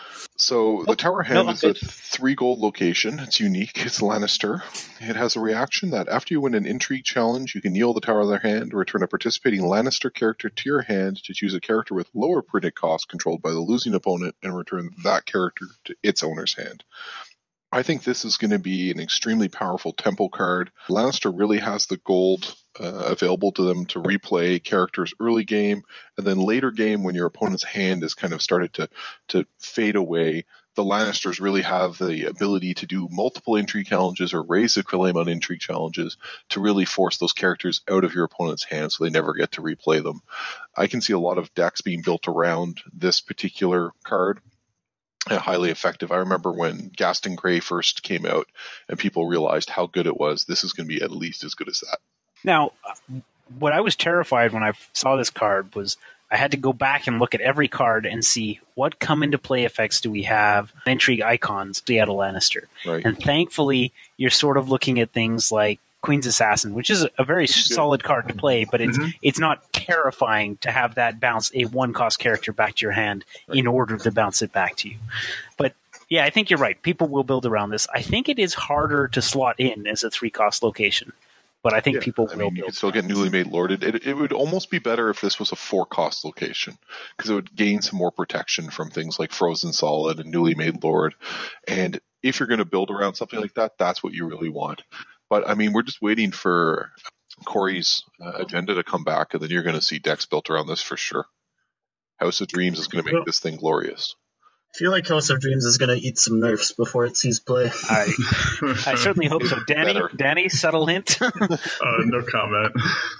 So the Tower of no, Hand I'm is a good. three gold location. It's unique. It's Lannister. It has a reaction that after you win an intrigue challenge, you can kneel the Tower of their Hand, return a participating Lannister character to your hand to choose a character with lower printed cost controlled by the losing opponent and return that character to its owner's hand. I think this is going to be an extremely powerful temple card. Lannister really has the gold uh, available to them to replay characters early game, and then later game when your opponent's hand has kind of started to, to fade away. The Lannisters really have the ability to do multiple intrigue challenges or raise the claim on intrigue challenges to really force those characters out of your opponent's hand so they never get to replay them. I can see a lot of decks being built around this particular card. Uh, highly effective. I remember when Gaston Grey first came out and people realized how good it was. This is going to be at least as good as that. Now, uh, what I was terrified when I saw this card was I had to go back and look at every card and see what come into play effects do we have, intrigue icons, Seattle Lannister. Right. And thankfully, you're sort of looking at things like Queen's Assassin, which is a very solid card to play, but it's it's not terrifying to have that bounce a one-cost character back to your hand in order to bounce it back to you. But yeah, I think you're right. People will build around this. I think it is harder to slot in as a three-cost location, but I think Yeah, people I will mean, you build could still get newly made lorded. It, it would almost be better if this was a four-cost location because it would gain some more protection from things like Frozen Solid and newly made lord. And if you're going to build around something like that, that's what you really want. But, I mean, we're just waiting for Corey's uh, agenda to come back, and then you're going to see decks built around this for sure. House of Dreams is going to make this thing glorious. I feel like House of Dreams is going to eat some nerfs before it sees play. I, I certainly hope so. Danny, Better. Danny, subtle hint. Uh, no comment.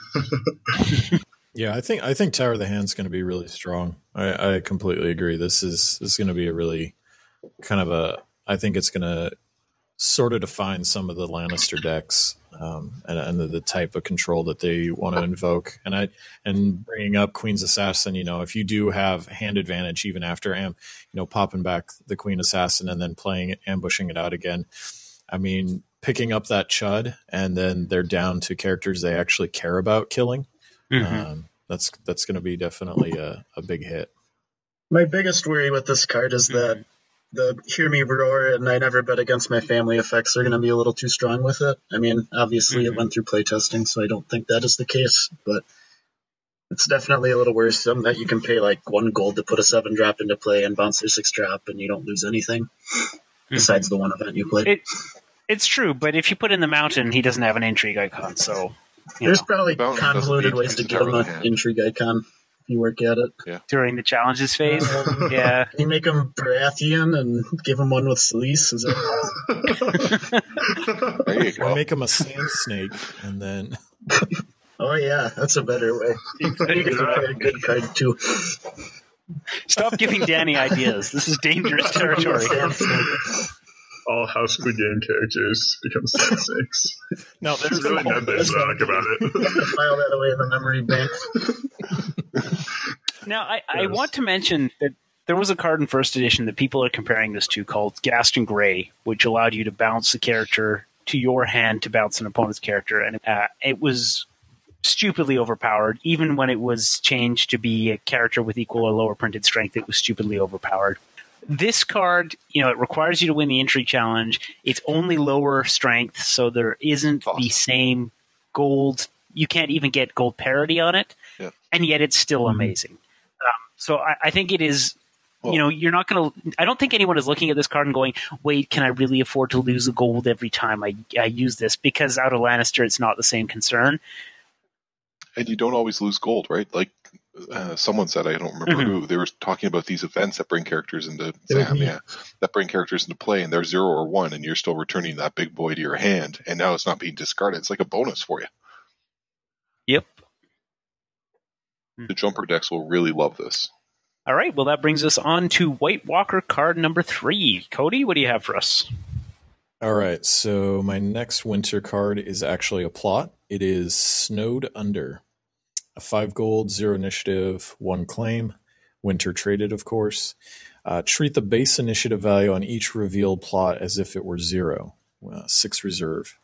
Yeah, I think I think Tower of the Hand is going to be really strong. I, I completely agree. This is this is going to be a really kind of a. I think it's going to sort of define some of the Lannister decks um, and, and the, the type of control that they want to invoke. And I and bringing up Queen's Assassin, you know, if you do have hand advantage even after am, you know, popping back the Queen Assassin and then playing it, ambushing it out again. I mean, picking up that Chud and then they're down to characters they actually care about killing. Mm-hmm. Um, That's that's going to be definitely a, a big hit. My biggest worry with this card is that the Hear Me Roar and I Never Bet Against My Family effects are going to be a little too strong with it. I mean, obviously mm-hmm. it went through playtesting, so I don't think that is the case, but it's definitely a little worrisome that you can pay like one gold to put a seven drop into play and bounce their six drop and you don't lose anything mm-hmm. besides the one event you played. It, it's true, but if you put in the mountain, he doesn't have an intrigue icon, so... There's know. probably convoluted ways to get him an intrigue icon. You work at it. Yeah. During the challenges phase? Um, yeah. You make him Baratheon and give him one with Selyse? Is that there you go. Or make him a sand snake and then... Oh, yeah. That's a better way. You can make a good card, too. Stop giving Danny ideas. This is dangerous territory. All House Squid Game characters become sand snakes. No, there's really nothing exotic about it. File that away in the memory bank. Now, I, I want to mention that there was a card in first edition that people are comparing this to called Gaston Grey, which allowed you to bounce the character to your hand to bounce an opponent's character. And uh, it was stupidly overpowered. Even when it was changed to be a character with equal or lower printed strength, it was stupidly overpowered. This card, you know, it requires you to win the intrigue challenge. It's only lower strength, so there isn't awesome. the same gold. You can't even get gold parity on it, yeah. and yet it's still mm-hmm. amazing. Um, so I, I think it is, well, you know, you're not going to – I don't think anyone is looking at this card and going, wait, can I really afford to lose a gold every time I, I use this? Because out of Lannister, it's not the same concern. And you don't always lose gold, right? Like, Uh, someone said, I don't remember mm-hmm. who, they were talking about these events that bring characters into Sam, yeah, that bring characters into play, and they're zero or one, and you're still returning that big boy to your hand, and now it's not being discarded. It's like a bonus for you. Yep. The jumper decks will really love this. All right, well, that brings us on to White Walker card number three. Cody, what do you have for us? All right, so my next winter card is actually a plot. It is Snowed Under. A five gold, zero initiative, one claim. Winter traded, of course. Uh, treat the base initiative value on each revealed plot as if it were zero. Uh, six reserve.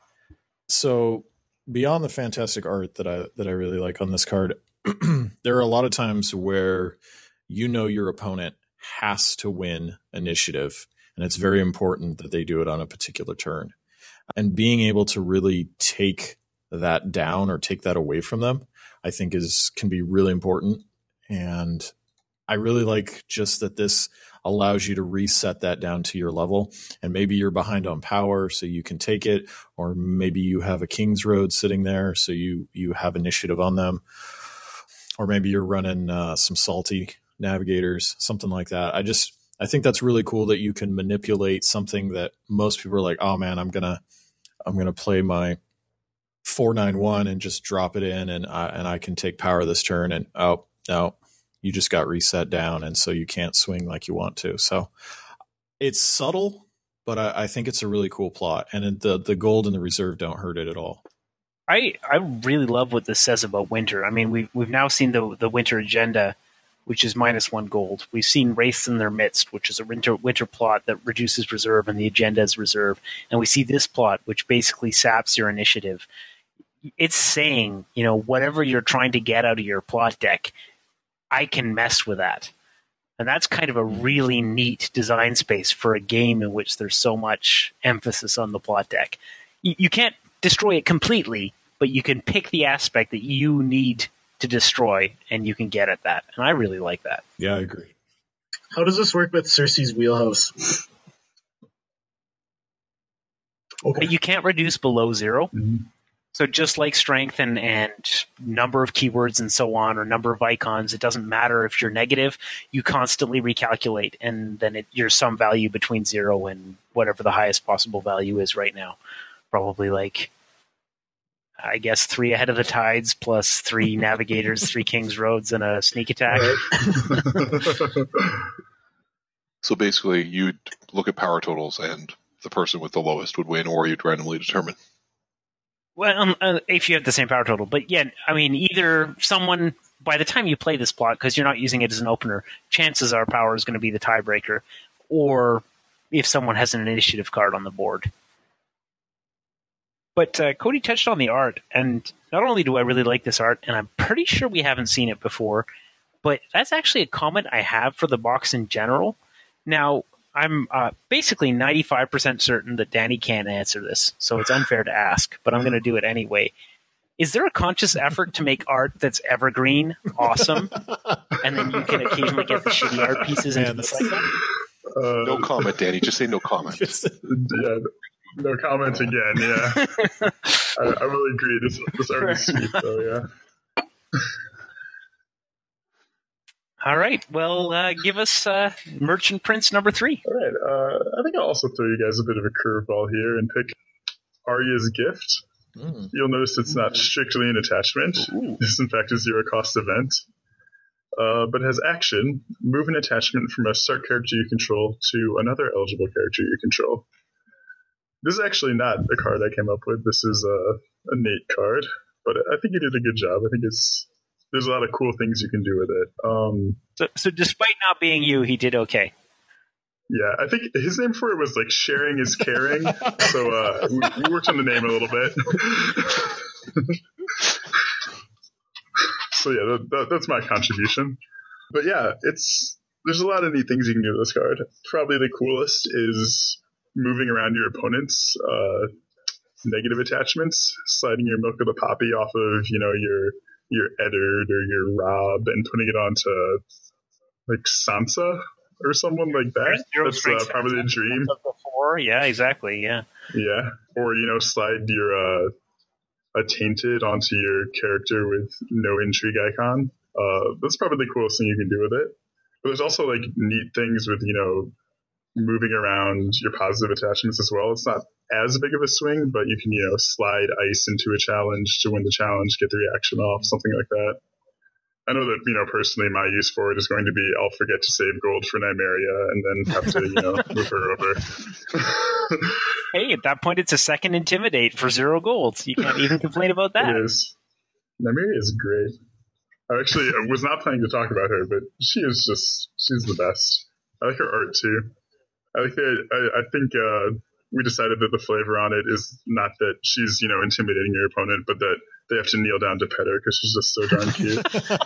So beyond the fantastic art that I that I really like on this card, there are a lot of times where you know your opponent has to win initiative, and it's very important that they do it on a particular turn. And being able to really take that down or take that away from them, I think is can be really important. And I really like just that this allows you to reset that down to your level. And maybe you're behind on power, so you can take it. Or maybe you have a King's Road sitting there, so you, you have initiative on them. Or maybe you're running uh, some salty navigators, something like that. I just, I think that's really cool that you can manipulate something that most people are like, oh man, I'm going to, I'm going to play my four nine one and just drop it in, and I, and I can take power this turn, and oh no, you just got reset down, and so you can't swing like you want to. So it's subtle, but I, I think it's a really cool plot, and the the gold and the reserve don't hurt it at all. I I really love what this says about winter. I mean, we've we've now seen the the winter agenda, which is minus one gold. We've seen Wraiths in Their Midst, which is a winter winter plot that reduces reserve, and the agenda is reserve. And we see this plot, which basically saps your initiative. It's saying, you know, whatever you're trying to get out of your plot deck, I can mess with that. And that's kind of a really neat design space for a game in which there's so much emphasis on the plot deck. You, you can't destroy it completely, but you can pick the aspect that you need to destroy, and you can get at that. And I really like that. Yeah, I agree. How does this work with Cersei's Wheelhouse? Okay. You can't reduce below zero. Mm-hmm. So just like strength and, and number of keywords and so on, or number of icons, it doesn't matter if you're negative. You constantly recalculate, and then it, your sum value between zero and whatever the highest possible value is right now. Probably like, I guess, three Ahead of the Tides plus three Navigators, three King's Roads, and a sneak attack. Right. So basically, you'd look at power totals, and the person with the lowest would win, or you'd randomly determine. Well, um, uh, if you have the same power total. But yeah, I mean, either someone, by the time you play this plot, because you're not using it as an opener, chances are power is going to be the tiebreaker, or if someone has an initiative card on the board. But uh, Cody touched on the art, and not only do I really like this art, and I'm pretty sure we haven't seen it before, but that's actually a comment I have for the box in general. Now, I'm uh, basically ninety-five percent certain that Danny can't answer this, so it's unfair to ask, but I'm going to do it anyway. Is there a conscious effort to make art that's evergreen, awesome, and then you can occasionally get the shitty art pieces into the cycle? Uh, No comment, Danny. Just say no comment. yeah, no comment again. Yeah, I, I will agree. This this art is sweet, though. Yeah. All right. Well, uh, give us uh, Merchant Prince number three. All right. Uh, I think I'll also throw you guys a bit of a curveball here and pick Arya's Gift. Mm. You'll notice it's not strictly an attachment. Ooh. This is, in fact, a zero-cost event. Uh, but has action, move an attachment from a start character you control to another eligible character you control. This is actually not a card I came up with. This is a, a Nate card. But I think you did a good job. I think it's there's a lot of cool things you can do with it. Um, so, so despite not being you, he did okay. Yeah, I think his name for it was like sharing is caring. so uh, we, we worked on the name a little bit. so yeah, that, that, that's my contribution. But yeah, it's there's a lot of neat things you can do with this card. Probably the coolest is moving around your opponent's uh, negative attachments, sliding your Milk of the Poppy off of you know your your Eddard or your Rob and putting it onto like Sansa or someone like that. That's uh, probably a dream. Before, yeah, exactly, yeah. Yeah, or, you know, slide your uh, a Tainted onto your character with no intrigue icon. Uh, that's probably the coolest thing you can do with it. But there's also, like, neat things with, you know, moving around your positive attachments as well. It's not as big of a swing, but you can, you know, slide ice into a challenge to win the challenge, get the reaction off, something like that. I know that, you know, personally my use for it is going to be I'll forget to save gold for Nymeria and then have to, you know, move her over. Hey, at that point it's a second Intimidate for zero gold. You can't even complain about that. It is. Nymeria is great. I actually I was not planning to talk about her, but she is just, she's the best. I like her art too. I like that, I, I think uh, we decided that the flavor on it is not that she's, you know, intimidating your opponent, but that they have to kneel down to pet her because she's just so darn cute.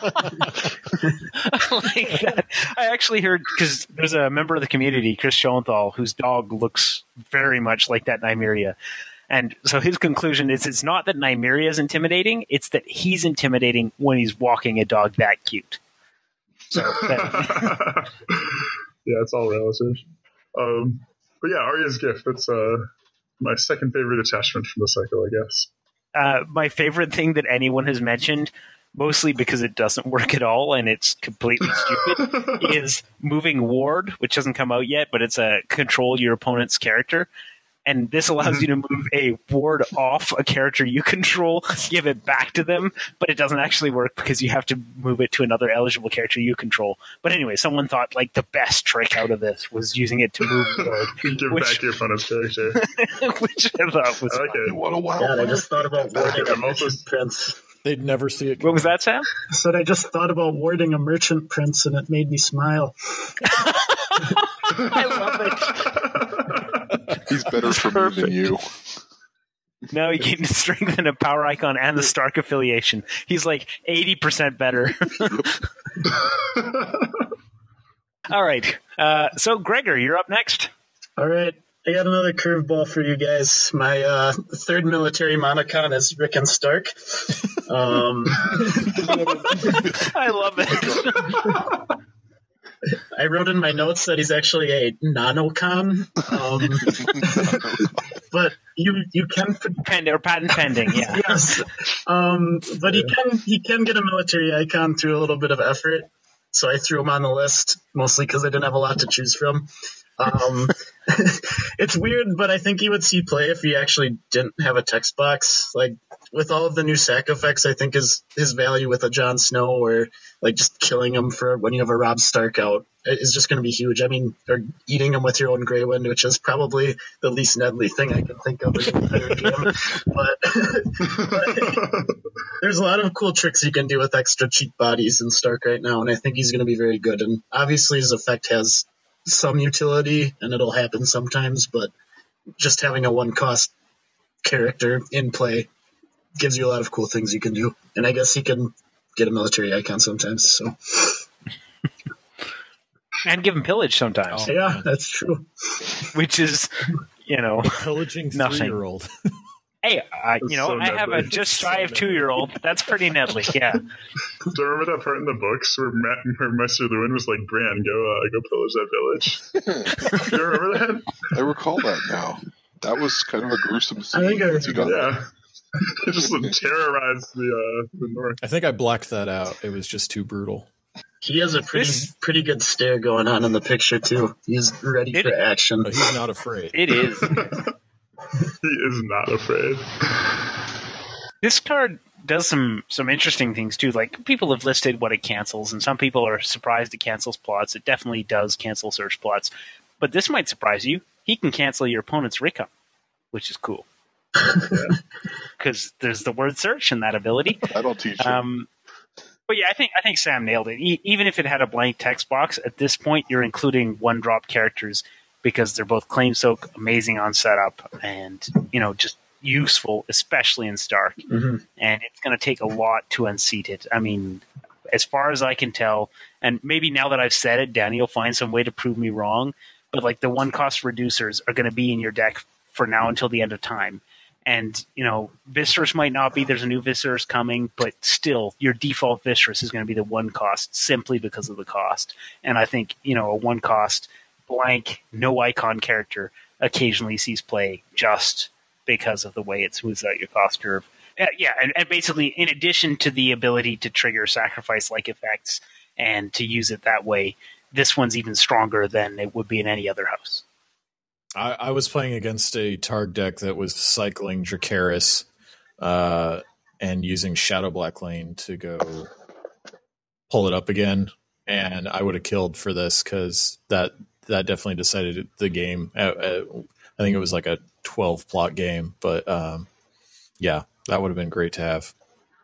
I like that. I actually heard, because there's a member of the community, Chris Schoenthal, whose dog looks very much like that Nymeria. And so his conclusion is it's not that Nymeria is intimidating, it's that he's intimidating when he's walking a dog that cute. So that... Yeah, it's all relative. Um, but yeah, Arya's Gift, that's uh, my second favorite attachment from the cycle, I guess. Uh, my favorite thing that anyone has mentioned, mostly because it doesn't work at all and it's completely stupid, is moving Ward, which hasn't come out yet, but it's a control your opponent's character. And this allows you to move a ward off a character you control, give it back to them, but it doesn't actually work because you have to move it to another eligible character you control. But anyway, someone thought like the best trick out of this was using it to move ward. Give which, back your opponent's character. Which I thought was I like it. What a wild God, I just thought about warding a merchant prince. They'd never see it. What was that, Sam? I said I just thought about warding a merchant prince and it made me smile. I love it. He's better for me than you. No, he gained strength and a power icon and the Stark affiliation. He's like eighty percent better. All right. Uh, so, Gregor, you're up next. All right. I got another curveball for you guys. My uh, third military monocon is Rickon Stark. Um, I love it. I wrote in my notes that he's actually a nanocon, um, but you you can Pend- or patent pending, yeah. Yes, um, but he can he can get a military icon through a little bit of effort. So I threw him on the list mostly because I didn't have a lot to choose from. Um, it's weird, but I think he would see play if he actually didn't have a text box. Like with all of the new sack effects, I think his his value with a Jon Snow or like just killing him for when you have a Robb Stark out is just going to be huge. I mean, or eating him with your own Grey Wind, which is probably the least Nedly thing I can think of in the entire game. But, but there's a lot of cool tricks you can do with extra cheap bodies in Stark right now, and I think he's going to be very good. And obviously his effect has some utility, and it'll happen sometimes, but just having a one-cost character in play. Gives you a lot of cool things you can do. And I guess he can get a military icon sometimes. So And give him pillage sometimes. Oh, yeah, man. that's true. Which is, you know, Pillaging Nothing. three-year-old. hey, uh, you know, so I have a deadly. just So shy of deadly. two-year-old. That's pretty deadly, yeah. Do you remember that part in the books where, Matt, where Master Lewin was like, Bran, go uh, go pillage that village? Do you remember that? I recall that now. That was kind of a gruesome scene. I think I once you got there. Yeah. It just terrorized the, uh, the North. I think I blacked that out. It was just too brutal. He has a pretty This- pretty good stare going on in the picture too. He's ready It- for action. But he's not afraid. It is. He is not afraid. This card does some some interesting things too. Like, people have listed what it cancels, and some people are surprised it cancels plots. It definitely does cancel search plots. But this might surprise you. He can cancel your opponent's recon, which is cool. Because there's the word search in that ability. That'll teach you. Um, but yeah, I think I think Sam nailed it. E- even if it had a blank text box, at this point you're including one drop characters because they're both claim soak, amazing on setup, and you know just useful, especially in Stark. Mhm. And it's going to take a lot to unseat it. I mean, as far as I can tell, and maybe now that I've said it, Danny will find some way to prove me wrong. But like the one cost reducers are going to be in your deck for now until the end of time. And, you know, Viscerous might not be. There's a new Viscerous coming, but still, your default Viscerous is going to be the one cost simply because of the cost. And I think, you know, a one cost blank, no icon character occasionally sees play just because of the way it smooths out your cost curve. Uh, yeah, and, and basically, in addition to the ability to trigger sacrifice-like effects and to use it that way, this one's even stronger than it would be in any other house. I, I was playing against a Targ deck that was cycling Dracarys uh, and using Shadow Black Lane to go pull it up again, and I would have killed for this because that that definitely decided the game. Uh, uh, I think it was like a twelve plot game, but um, yeah, that would have been great to have.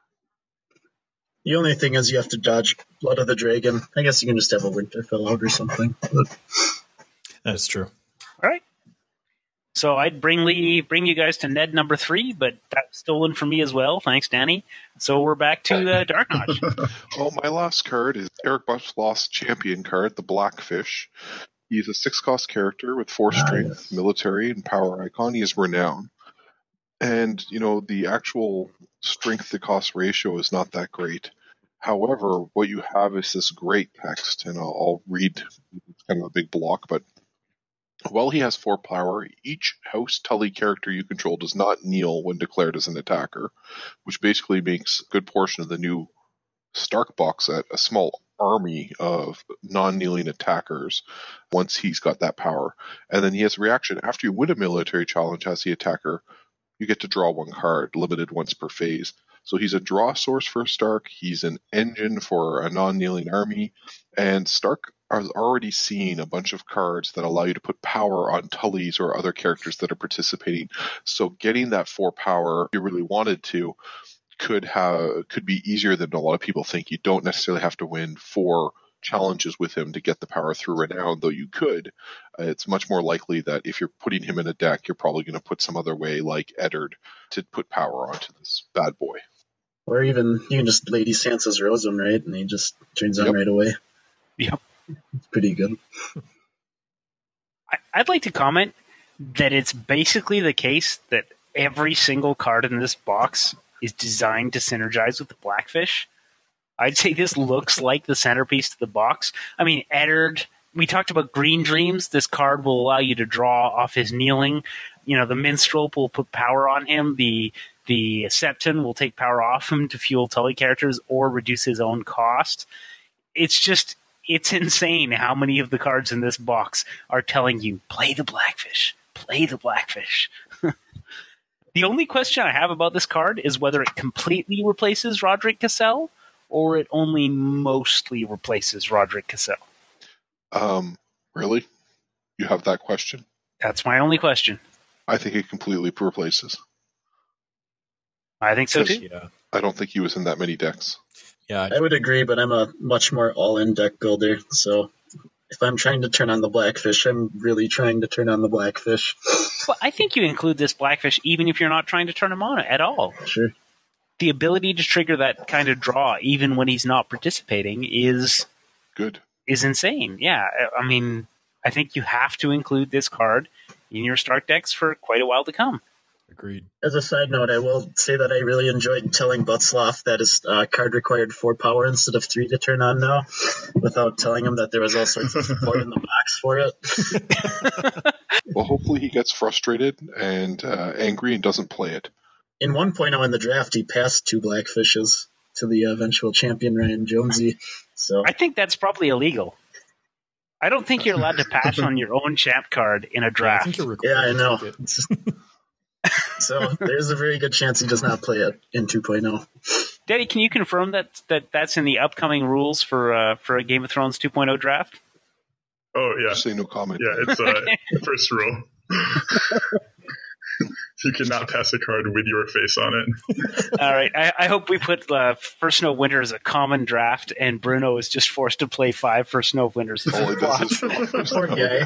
The only thing is you have to dodge Blood of the Dragon. I guess you can just have a Winterfell out or something. But That's true. All right. So I'd bring Lee, bring you guys to Ned number three, but that's stolen from me as well. Thanks, Danny. So we're back to uh, Dark Notch. Well, my last card is Eric Buff's Lost Champion card, the Blackfish. He's a six-cost character with four Ah, strength, yes. military, and power icon. He is renown. And, you know, the actual strength-to-cost ratio is not that great. However, what you have is this great text, and I'll, I'll read, it's kind of a big block, but while he has four power, each House Tully character you control does not kneel when declared as an attacker, which basically makes a good portion of the new Stark box set a small army of non-kneeling attackers once he's got that power. And then he has a reaction. After you win a military challenge as the attacker, you get to draw one card, limited once per phase. So he's a draw source for Stark. He's an engine for a non-kneeling army. And Stark has already seen a bunch of cards that allow you to put power on Tullys or other characters that are participating. So getting that four power, if you really wanted to, could have could be easier than a lot of people think. You don't necessarily have to win four challenges with him to get the power through Renown, though you could. Uh, it's much more likely that if you're putting him in a deck, you're probably going to put some other way, like Eddard, to put power onto this bad boy. or even you can just Lady Sansa's Rose him, right? And he just turns on Yep. right away. Yep. It's pretty good. I, I'd like to comment that it's basically the case that every single card in this box is designed to synergize with the Blackfish. I'd say this looks like the centerpiece to the box. I mean, Eddard, we talked about Green Dreams. This card will allow you to draw off his kneeling. You know, the Minstrel will put power on him. The the Septon will take power off him to fuel Tully characters or reduce his own cost. It's just, it's insane how many of the cards in this box are telling you, play the Blackfish, play the Blackfish. The only question I have about this card is whether it completely replaces Roderick Cassell or it only mostly replaces Roderick Cassell. Um, really? You have that question? That's my only question. I think it completely replaces. I think so Because- too. Yeah. I don't think he was in that many decks. Yeah. I would agree, but I'm a much more all-in deck builder, so if I'm trying to turn on the Blackfish, I'm really trying to turn on the Blackfish. Well, I think you include this Blackfish even if you're not trying to turn him on at all. Sure. The ability to trigger that kind of draw, even when he's not participating, is Good. Is insane. Yeah, I mean, I think you have to include this card in your Stark decks for quite a while to come. Agreed. As a side note, I will say that I really enjoyed telling Butzloff that his uh, card required four power instead of three to turn on now, without telling him that there was all sorts of support in the box for it. Well, hopefully he gets frustrated and uh, angry and doesn't play it. In one point oh in the draft, he passed two Blackfishes to the eventual champion, Ryan Jonesy. So I think that's probably illegal. I don't think you're allowed to pass on your own champ card in a draft. I think you're required yeah, I know. to take it. It's just- so there's a very good chance he does not play it in two point oh. Daddy, can you confirm that, that that's in the upcoming rules for uh, for a Game of Thrones two point oh draft? Oh, yeah. Just say no comment. Yeah, it's uh, the first rule. You cannot pass a card with your face on it. All right. I, I hope we put uh, First Snow of Winter as a common draft, and Bruno is just forced to play five First Snow of Winters. All he does is Poor guy.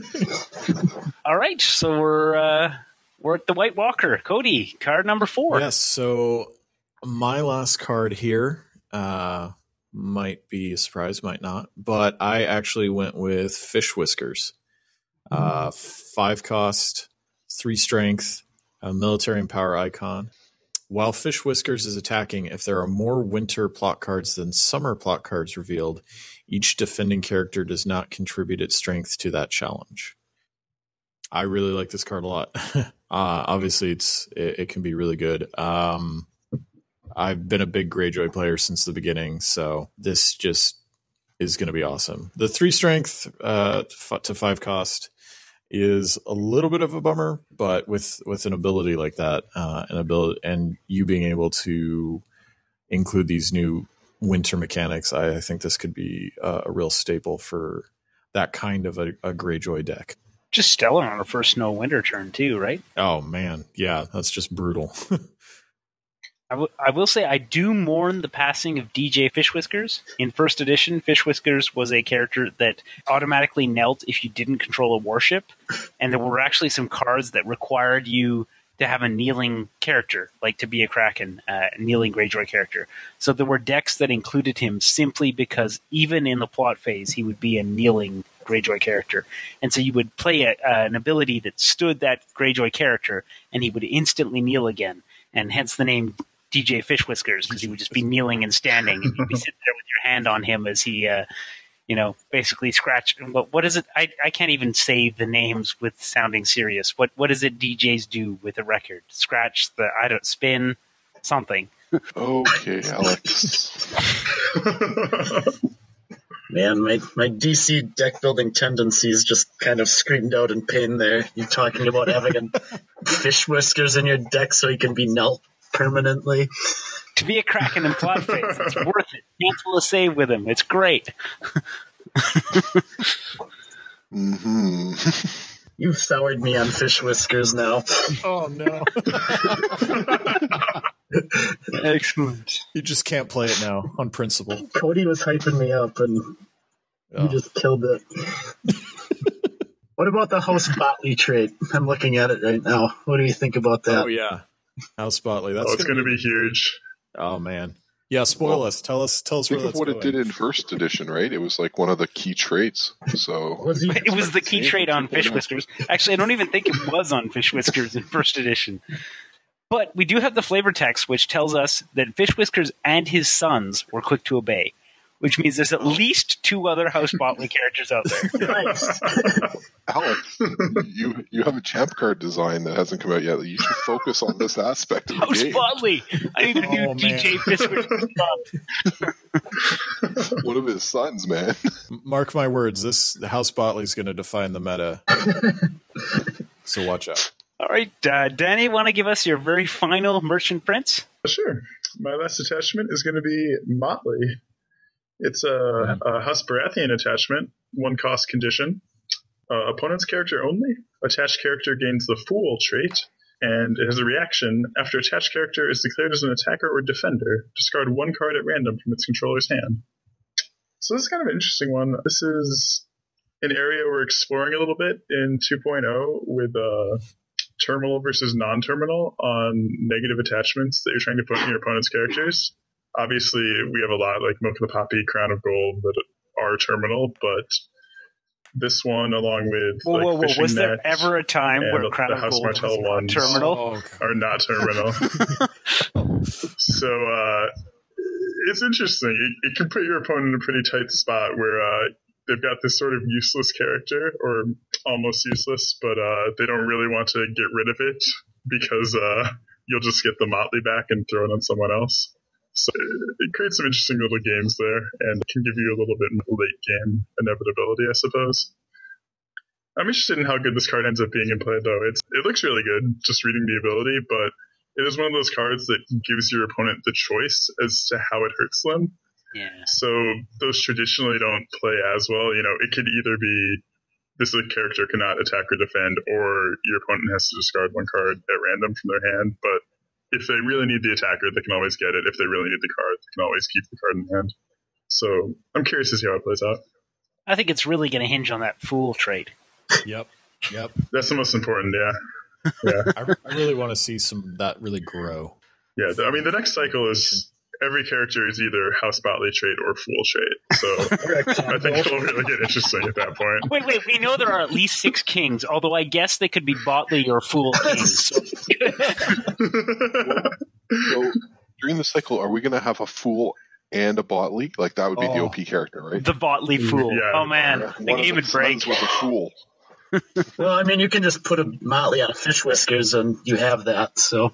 All right. So we're uh, we're at the White Walker. Cody, card number four. Yes, so my last card here uh, might be a surprise, might not, but I actually went with Fish Whiskers. Uh, five cost, three strength, a military and power icon. While Fish Whiskers is attacking, if there are more winter plot cards than summer plot cards revealed, each defending character does not contribute its strength to that challenge. I really like this card a lot. uh, obviously, it's it, it can be really good. Um, I've been a big Greyjoy player since the beginning, so this just is going to be awesome. The three strength uh, to five cost is a little bit of a bummer, but with with an ability like that, uh, an ability, and you being able to include these new winter mechanics, I, I think this could be uh, a real staple for that kind of a, a Greyjoy deck. Just stellar on a First Snow of Winter turn too, right? Oh man, yeah, that's just brutal. I, w- I will say I do mourn the passing of D J Fish Whiskers. In first edition, Fish Whiskers was a character that automatically knelt if you didn't control a warship, and there were actually some cards that required you to have a kneeling character, like to be a Kraken, uh, a kneeling Greyjoy character. So there were decks that included him simply because even in the plot phase, he would be a kneeling Greyjoy character. And so you would play a, uh, an ability that stood that Greyjoy character, and he would instantly kneel again, and hence the name D J Fish Whiskers, because he would just be kneeling and standing, and you'd be sitting there with your hand on him as he, uh, you know, basically scratch. What, what is it? I, I can't even say the names with sounding serious. What what is it D Js do with a record? Scratch the, I don't, spin, something. Okay, Alex. Man, my, my D C deck building tendencies just kind of screamed out in pain there. You talking about having a Fish Whiskers in your deck so he can be knelt permanently. To be a Kraken in plot phase, it's worth it. Cancel a save with him. It's great. Mm-hmm. You've soured me on Fish Whiskers now. Oh no. Excellent. You just can't play it now on principle. Cody was hyping me up, and Oh. you just killed it. What about the House Botley trait? I'm looking at it right now. What do you think about that? Oh yeah, House Botley. That's Oh, it's gonna, going to be huge. Oh man, yeah. Spoil Well, us. Tell us. Tell us where Think of that's what going. it did in first edition, right? It was like one of the key traits. So Was he? It was the key trait on Fish Whiskers. Actually, I don't even think it was on Fish Whiskers in first edition. But we do have the flavor text, which tells us that Fish Whiskers and his sons were quick to obey, which means there's at least two other House Botley characters out there. Nice. Alex, you you have a champ card design that hasn't come out yet. You should focus on this aspect of the House game. Botley! I need a new Oh, D J man. Fish Whiskers. One of his sons, man. Mark my words. This House Botley is going to define the meta. So watch out. All right, uh, Danny, want to give us your very final Merchant Prince? Sure. My last attachment is going to be Motley. It's a, a House Baratheon attachment, one cost condition. Uh, opponent's character only. Attached character gains the Fool trait, and it has a reaction. After attached character is declared as an attacker or defender, discard one card at random from its controller's hand. So this is kind of an interesting one. This is an area we're exploring a little bit in two point oh with uh, terminal versus non-terminal on negative attachments that you're trying to put in your opponent's characters. Obviously, we have a lot like Milk of the Poppy, Crown of Gold that are terminal, but this one, along with whoa, like whoa, whoa. Fishing Was there Net ever a time and where the, Crown the of House Gold Martell was not ones terminal? Oh, okay. are not terminal. So uh, it's interesting. It, it can put your opponent in a pretty tight spot where uh, they've got this sort of useless character, or almost useless, but uh, they don't really want to get rid of it because uh, you'll just get the Motley back and throw it on someone else. So it creates some interesting little games there, and can give you a little bit more late game inevitability, I suppose. I'm interested in how good this card ends up being in play, though. It's it looks really good, just reading the ability, but it is one of those cards that gives your opponent the choice as to how it hurts them. Yeah. So those traditionally don't play as well. You know, it could either be this character cannot attack or defend, or your opponent has to discard one card at random from their hand. But if they really need the attacker, they can always get it. If they really need the card, they can always keep the card in hand. So I'm curious to see how it plays out. I think it's really going to hinge on that Fool trait. Yep. Yep. That's the most important, yeah. Yeah. I, I really want to see some that really grow. Yeah, I mean, the next cycle is every character is either House Botley trait or Fool trait. So I think it'll really get interesting at that point. Wait, wait, we know there are at least six kings, although I guess they could be Botley or Fool kings. So. So during the cycle, are we going to have a Fool and a Botley? Like, that would be Oh. the O P character, right? The Botley Fool. Yeah. Oh, man. One The of game would sons break. with a Fool. Well, I mean, you can just put a Motley on a Fish Whiskers and you have that, so.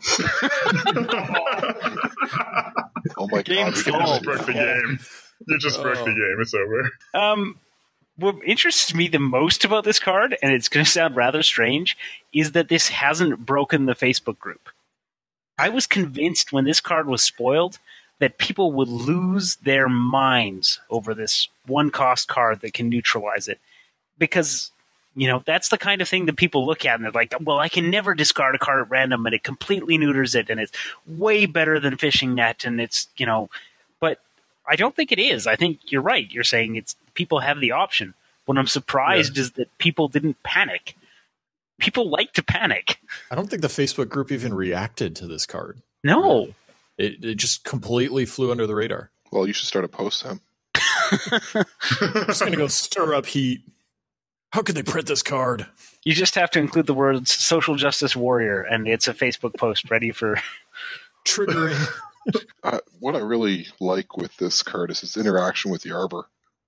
Oh my Game's god. You Oh, just broke the game. You just broke the game. It's over. Um, what interests me the most about this card, and it's going to sound rather strange, is that this hasn't broken the Facebook group. I was convinced when this card was spoiled that people would lose their minds over this one-cost card that can neutralize it. Because, you know, that's the kind of thing that people look at and they're like, well, I can never discard a card at random and it completely neuters it and it's way better than Fishing Net and it's, you know, but I don't think it is. I think you're right. You're saying it's people have the option. What I'm surprised yeah. is that people didn't panic. People like to panic. I don't think the Facebook group even reacted to this card. No. It, it just completely flew under the radar. Well, you should start a post, Sam. I'm just going to go stir up heat. How could they print this card? You just have to include the words social justice warrior, and it's a Facebook post ready for triggering. Uh, what I really like with this card is its interaction with the Arbor.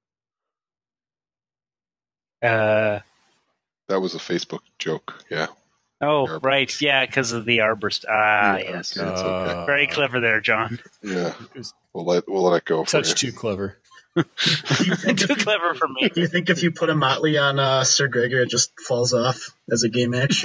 Uh, that was a Facebook joke, yeah. Oh, right, yeah, because of the Arbor. St- ah, yeah, yes. Okay, it's okay. Uh, Very clever there, John. Yeah, we'll let, we'll let it go for Such you. too clever. Too clever for me. Do you think if you put a Motley on uh, Sir Gregor, it just falls off as a game action?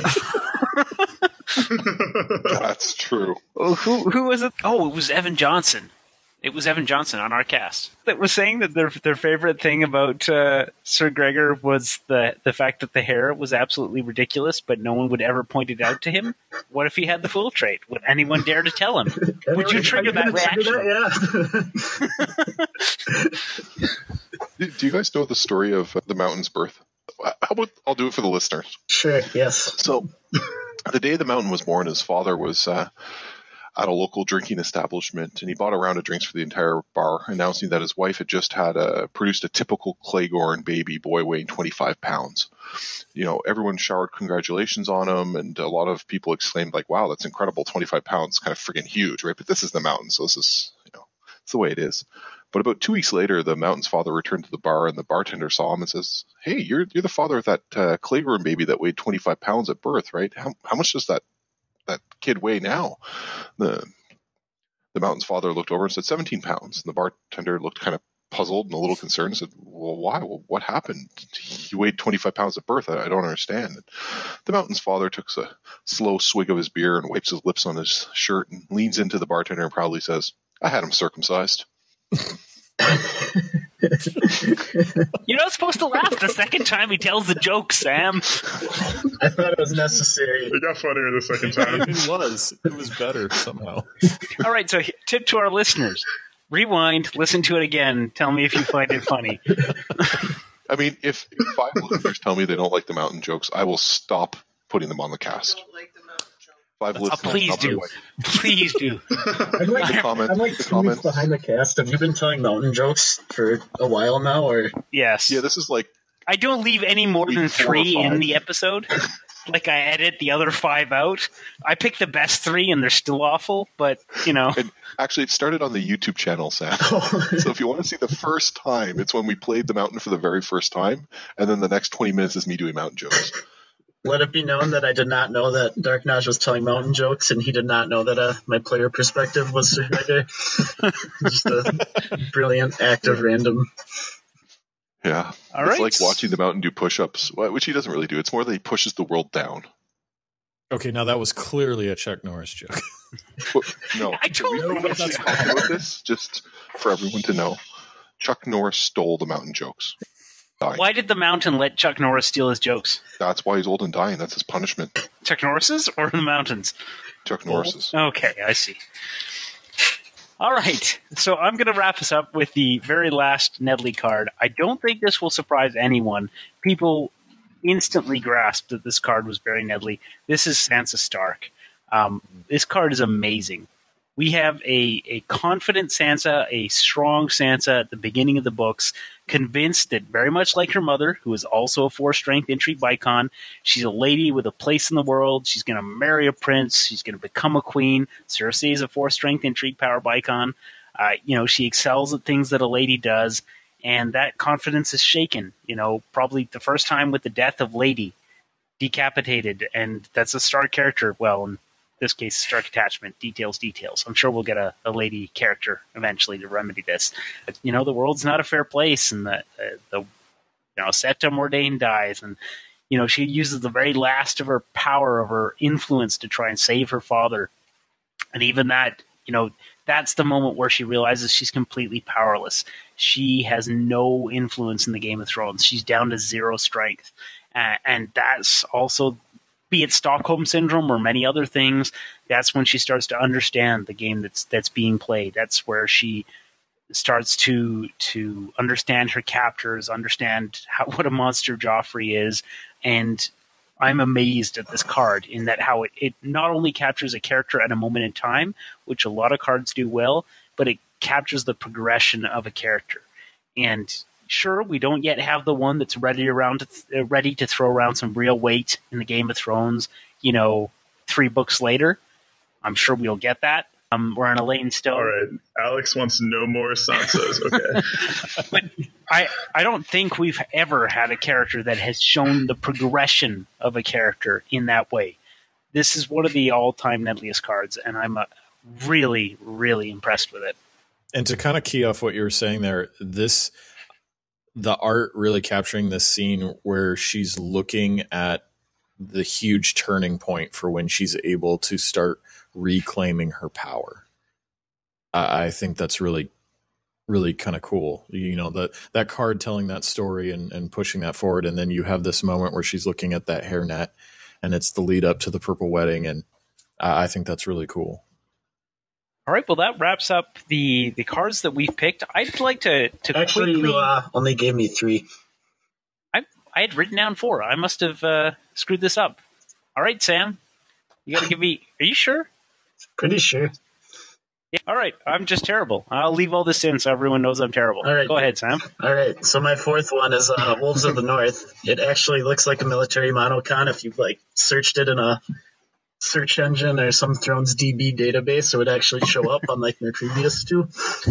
That's true. Oh, who who was it? Oh, it was Evan Johnson. It was Evan Johnson on our cast that was saying that their their favorite thing about uh, Sir Gregor was the the fact that the hair was absolutely ridiculous, but no one would ever point it out to him. What if he had the Fool trait? Would anyone dare to tell him? Would you trigger that reaction? That? Yeah. Do you guys know the story of the Mountain's birth? How about I'll do it for the listeners? Sure. Yes. So, the day the Mountain was born, his father was uh, at a local drinking establishment, and he bought a round of drinks for the entire bar, announcing that his wife had just had a, produced a typical Claygorn baby boy weighing twenty-five pounds. You know, everyone showered congratulations on him, and a lot of people exclaimed, like, wow, that's incredible, twenty-five pounds, kind of friggin' huge, right? But this is the Mountain, so this is, you know, it's the way it is. But about two weeks later, the Mountain's father returned to the bar, and the bartender saw him and says, hey, you're you're the father of that uh, Claygorn baby that weighed twenty-five pounds at birth, right? How, how much does that that kid weigh now? The the Mountain's father looked over and said seventeen pounds. And the bartender looked kind of puzzled and a little concerned and said, well, why? Well, what happened? He weighed twenty-five pounds at birth. I, I don't understand. And the Mountain's father took a slow swig of his beer and wipes his lips on his shirt and leans into the bartender and proudly says, I had him circumcised. You're not supposed to laugh the second time he tells the joke, Sam. I thought it was necessary. It got funnier the second time. It was. It was better somehow. All right, so tip to our listeners. Rewind, listen to it again. Tell me if you find it funny. I mean, if, if five listeners tell me they don't like the mountain jokes, I will stop putting them on the cast. Five Uh, listeners. please I'll be do. like- Please do. I'm like, The comment- I'm like the two weeks comments. behind the cast. Have you been telling mountain jokes for a while now, or Yes. Yeah, this is like I don't leave any more Week than four or three five. in the episode. Like, I edit the other five out. I pick the best three, and they're still awful, but, you know. And actually, it started on the YouTube channel, Sam. So if you want to see the first time, it's when we played the mountain for the very first time, and then the next twenty minutes is me doing mountain jokes. let it be known that I did not know that Dark Naj was telling mountain jokes, and he did not know that uh, my player perspective was surrender. Just a brilliant act of random. Yeah. All it's right. like watching the mountain do push-ups, wh- which he doesn't really do. It's more that he pushes the world down. Okay, now that was clearly a Chuck Norris joke. Well, no, I totally we know actually that's talked about this just for everyone to know. Chuck Norris stole the mountain jokes. Dying. Why did the mountain let Chuck Norris steal his jokes? That's why he's old and dying. That's his punishment. Chuck Norris's or the mountains? Chuck Norris's. Okay, I see. All right, so I'm going to wrap us up with the very last Nedley card. I don't think this will surprise anyone. People instantly grasped that this card was very Nedley. This is Sansa Stark. Um, this card is amazing. We have a, a confident Sansa, a strong Sansa at the beginning of the books, convinced that very much like her mother, who is also a four-strength intrigue Vicon, she's a lady with a place in the world. She's going to marry a prince. She's going to become a queen. Cersei is a four-strength intrigue power Vicon. Uh, you know, she excels at things that a lady does, and that confidence is shaken. You know, probably the first time with the death of Lady, decapitated, and that's a Stark character. Well, in this case, Stark attachment, details, details. I'm sure we'll get a, a lady character eventually to remedy this. But, you know, the world's not a fair place, and the, uh, the you know, Septa Mordain dies, and, you know, she uses the very last of her power, of her influence to try and save her father. And even that, you know, that's the moment where she realizes she's completely powerless. She has no influence in the Game of Thrones. She's down to zero strength. Uh, and that's also, be it Stockholm Syndrome or many other things, that's when she starts to understand the game that's that's being played. That's where she starts to to understand her captors, understand how, what a monster Joffrey is. And I'm amazed at this card in that how it, it not only captures a character at a moment in time, which a lot of cards do well, but it captures the progression of a character. And sure, we don't yet have the one that's ready around to th- ready to throw around some real weight in the Game of Thrones, you know, three books later. I'm sure we'll get that. Um, we're on Elaine Stone. All right. Alex wants no more Sansas. Okay. But I, I don't think we've ever had a character that has shown the progression of a character in that way. This is one of the all-time Nedliest cards, and I'm uh, really, really impressed with it. And to kind of key off what you were saying there, this the art really capturing this scene where she's looking at the huge turning point for when she's able to start reclaiming her power. I, I think that's really, really kind of cool. You know, that that card telling that story and, and pushing that forward. And then you have this moment where she's looking at that hairnet and it's the lead up to the purple wedding. And I, I think that's really cool. All right, well, that wraps up the, the cards that we've picked. I'd like to, to Actually, quickly... you uh, only gave me three. I, I had written down four. I must have uh, screwed this up. All right, Sam, you got to give me... Are you sure? Pretty sure. Yeah. All right, I'm just terrible. I'll leave all this in so everyone knows I'm terrible. All right. Go ahead, Sam. All right, so my fourth one is uh, Wolves of the North. It actually looks like a military monocon if you've like searched it in a search engine or some Thrones D B database, it would actually show up unlike my previous two.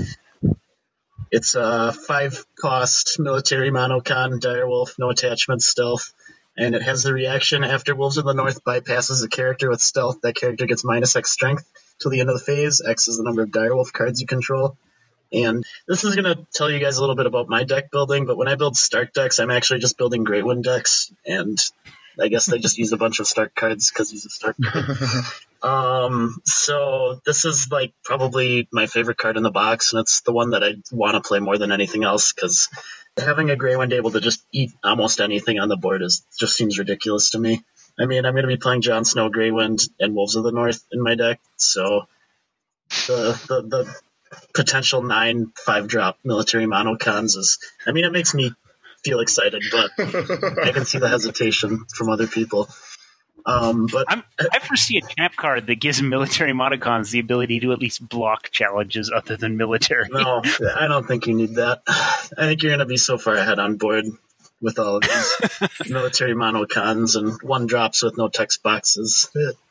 It's a five cost military monocon, direwolf, no attachment, stealth, and it has the reaction after Wolves of the North bypasses a character with stealth, that character gets minus X strength till the end of the phase. X is the number of direwolf cards you control. And this is going to tell you guys a little bit about my deck building, but when I build Stark decks, I'm actually just building Grey Wind decks, and I guess they just use a bunch of Stark cards because he's a Stark card. um, so this is like probably my favorite card in the box, and it's the one that I want to play more than anything else because having a Grey Wind able to just eat almost anything on the board is just seems ridiculous to me. I mean, I'm going to be playing Jon Snow, Grey Wind, and Wolves of the North in my deck, so the the, the potential nine five drop military monocons is, I mean, it makes me feel excited, but I can see the hesitation from other people. Um, but I'm, I foresee a champ card that gives military monocons the ability to at least block challenges other than military. No, I don't think you need that. I think you're going to be so far ahead on board with all of these military monocons and one drops with no text boxes.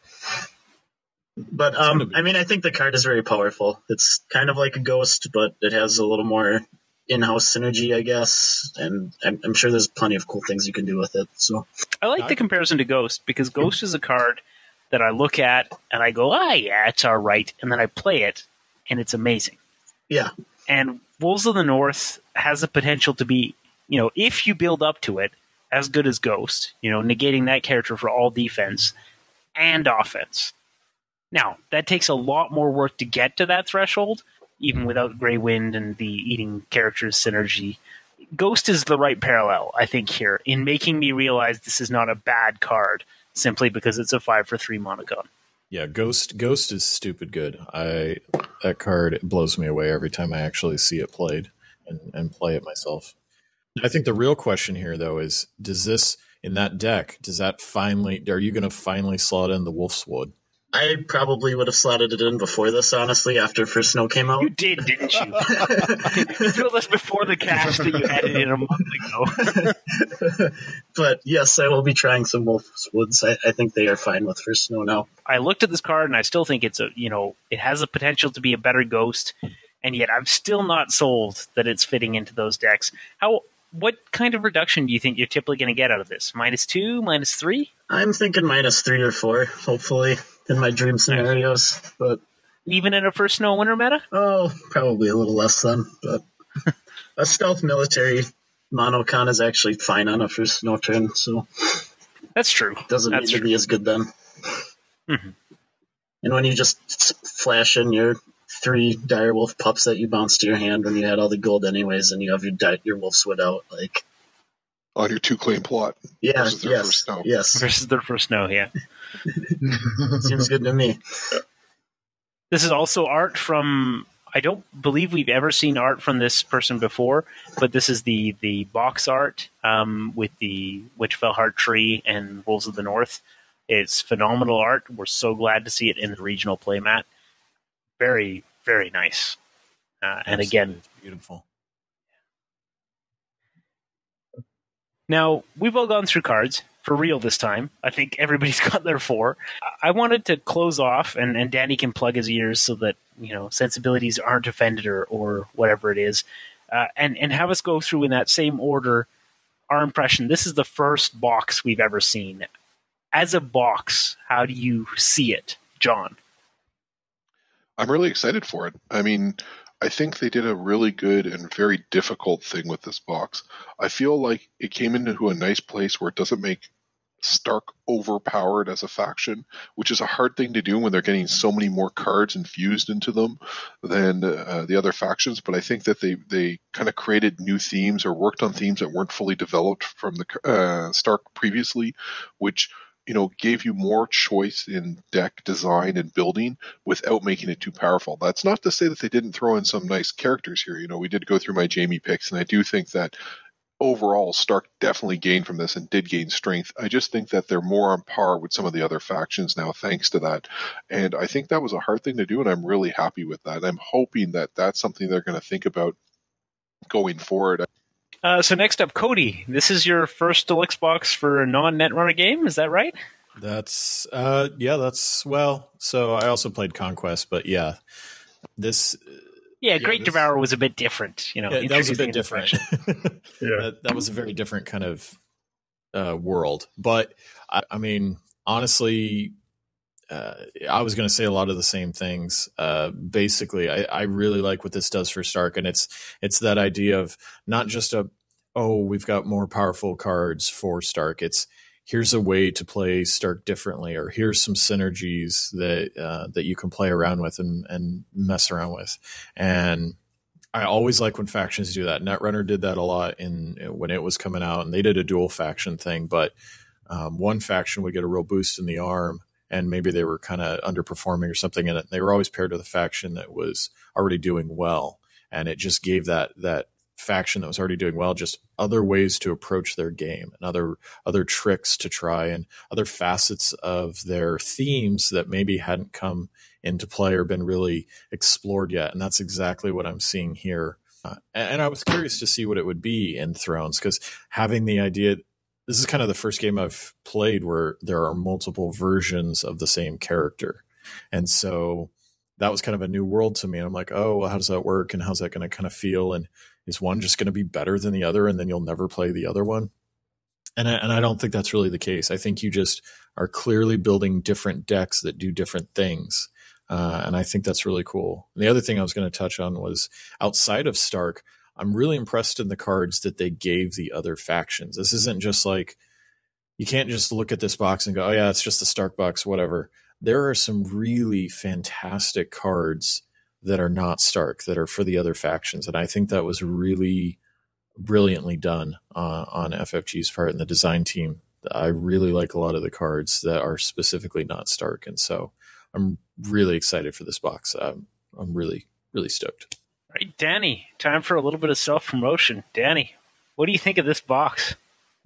But um, I mean, I think the card is very powerful. It's kind of like a ghost, but it has a little more in-house synergy, I guess, and I'm, I'm sure there's plenty of cool things you can do with it. So I like the comparison to Ghost because Ghost is a card that I look at and I go, ah, yeah, it's all right, and then I play it and it's amazing. Yeah, and Wolves of the North has the potential to be, you know, if you build up to it, as good as Ghost. You know, negating that character for all defense and offense. Now that takes a lot more work to get to that threshold. Even without Grey Wind and the eating characters synergy. Ghost is the right parallel, I think, here, in making me realize this is not a bad card, simply because it's a five for three monocon. Yeah, Ghost Ghost is stupid good. I that card blows me away every time I actually see it played and, and play it myself. I think the real question here, though, is does this, in that deck, does that finally, are you going to finally slot in the Wolf's Wood? I probably would have slotted it in before this, honestly, after First Snow came out. You did, didn't you? You told us before the cast that you had it in a month ago. But yes, I will be trying some Wolf's Woods. I, I think they are fine with First Snow now. I looked at this card and I still think it's a, you know, it has the potential to be a better Ghost, and yet I'm still not sold that it's fitting into those decks. How, what kind of reduction do you think you're typically going to get out of this? Minus two, minus three? I'm thinking minus three or four, hopefully, in my dream scenarios. But even in a First Snow winter meta? Oh, probably a little less then. But a stealth military monocon is actually fine on a First Snow turn, so that's true. Doesn't that's need true. to be as good then. Mm-hmm. And when you just flash in your three direwolf pups that you bounce to your hand when you had all the gold anyways, and you have your di- your Wolf's Wood out, like on your two claim plot. Yeah, versus their yes, first snow. yes. Versus their First Snow, yeah. Seems good to me. This is also art from, I don't believe we've ever seen art from this person before, but this is the, the box art um, with the Witchfell Heart Tree and Wolves of the North. It's phenomenal art. We're so glad to see it in the regional playmat. Very, very nice. Uh, and again, beautiful. Now, we've all gone through cards, for real this time. I think everybody's got their four. I wanted to close off, and, and Danny can plug his ears so that, you know, sensibilities aren't offended or, or whatever it is, uh, and, and have us go through in that same order our impression. This is the first box we've ever seen. As a box, how do you see it, John? I'm really excited for it. I mean, I think they did a really good and very difficult thing with this box. I feel like it came into a nice place where it doesn't make Stark overpowered as a faction, which is a hard thing to do when they're getting so many more cards infused into them than uh, the other factions. But I think that they, they kind of created new themes or worked on themes that weren't fully developed from the uh, Stark previously, which you know, gave you more choice in deck design and building without making it too powerful. That's not to say that they didn't throw in some nice characters here. You know, we did go through my Jaime picks, and I do think that overall Stark definitely gained from this and did gain strength. I just think that they're more on par with some of the other factions now thanks to that. And I think that was a hard thing to do, and I'm really happy with that. I'm hoping that that's something they're going to think about going forward. Uh, so next up, Cody, this is your first Deluxe box for a non-Netrunner game, is that right? That's, uh, yeah, that's, well, so I also played Conquest, but yeah, this... Yeah, Great yeah, this, Devourer was a bit different, you know. Yeah, that was a bit different. yeah. that, that was a very different kind of uh, world. But, I, I mean, honestly... Uh, I was going to say a lot of the same things. Uh, basically, I, I really like what this does for Stark, and it's it's that idea of not just a oh we've got more powerful cards for Stark. It's here's a way to play Stark differently, or here's some synergies that uh, that you can play around with and, and mess around with. And I always like when factions do that. Netrunner did that a lot in when it was coming out, and they did a dual faction thing. But um, one faction would get a real boost in the arm, and maybe they were kind of underperforming or something in it. They were always paired with a faction that was already doing well. And it just gave that, that faction that was already doing well, just other ways to approach their game and other other tricks to try and other facets of their themes that maybe hadn't come into play or been really explored yet. And that's exactly what I'm seeing here. Uh, and, and I was curious to see what it would be in Thrones, because having the idea, this is kind of the first game I've played where there are multiple versions of the same character. And so that was kind of a new world to me. And I'm like, oh, well, how does that work? And how's that going to kind of feel? And is one just going to be better than the other, and then you'll never play the other one? And I, and I don't think that's really the case. I think you just are clearly building different decks that do different things. Uh, and I think that's really cool. And the other thing I was going to touch on was, outside of Stark, I'm really impressed in the cards that they gave the other factions. This isn't just like, you can't just look at this box and go, oh yeah, it's just the Stark box, whatever. There are some really fantastic cards that are not Stark, that are for the other factions. And I think that was really brilliantly done uh, on F F G's part and the design team. I really like a lot of the cards that are specifically not Stark. And so I'm really excited for this box. Um, I'm really, really stoked. All right, Danny, time for a little bit of self-promotion. Danny, what do you think of this box?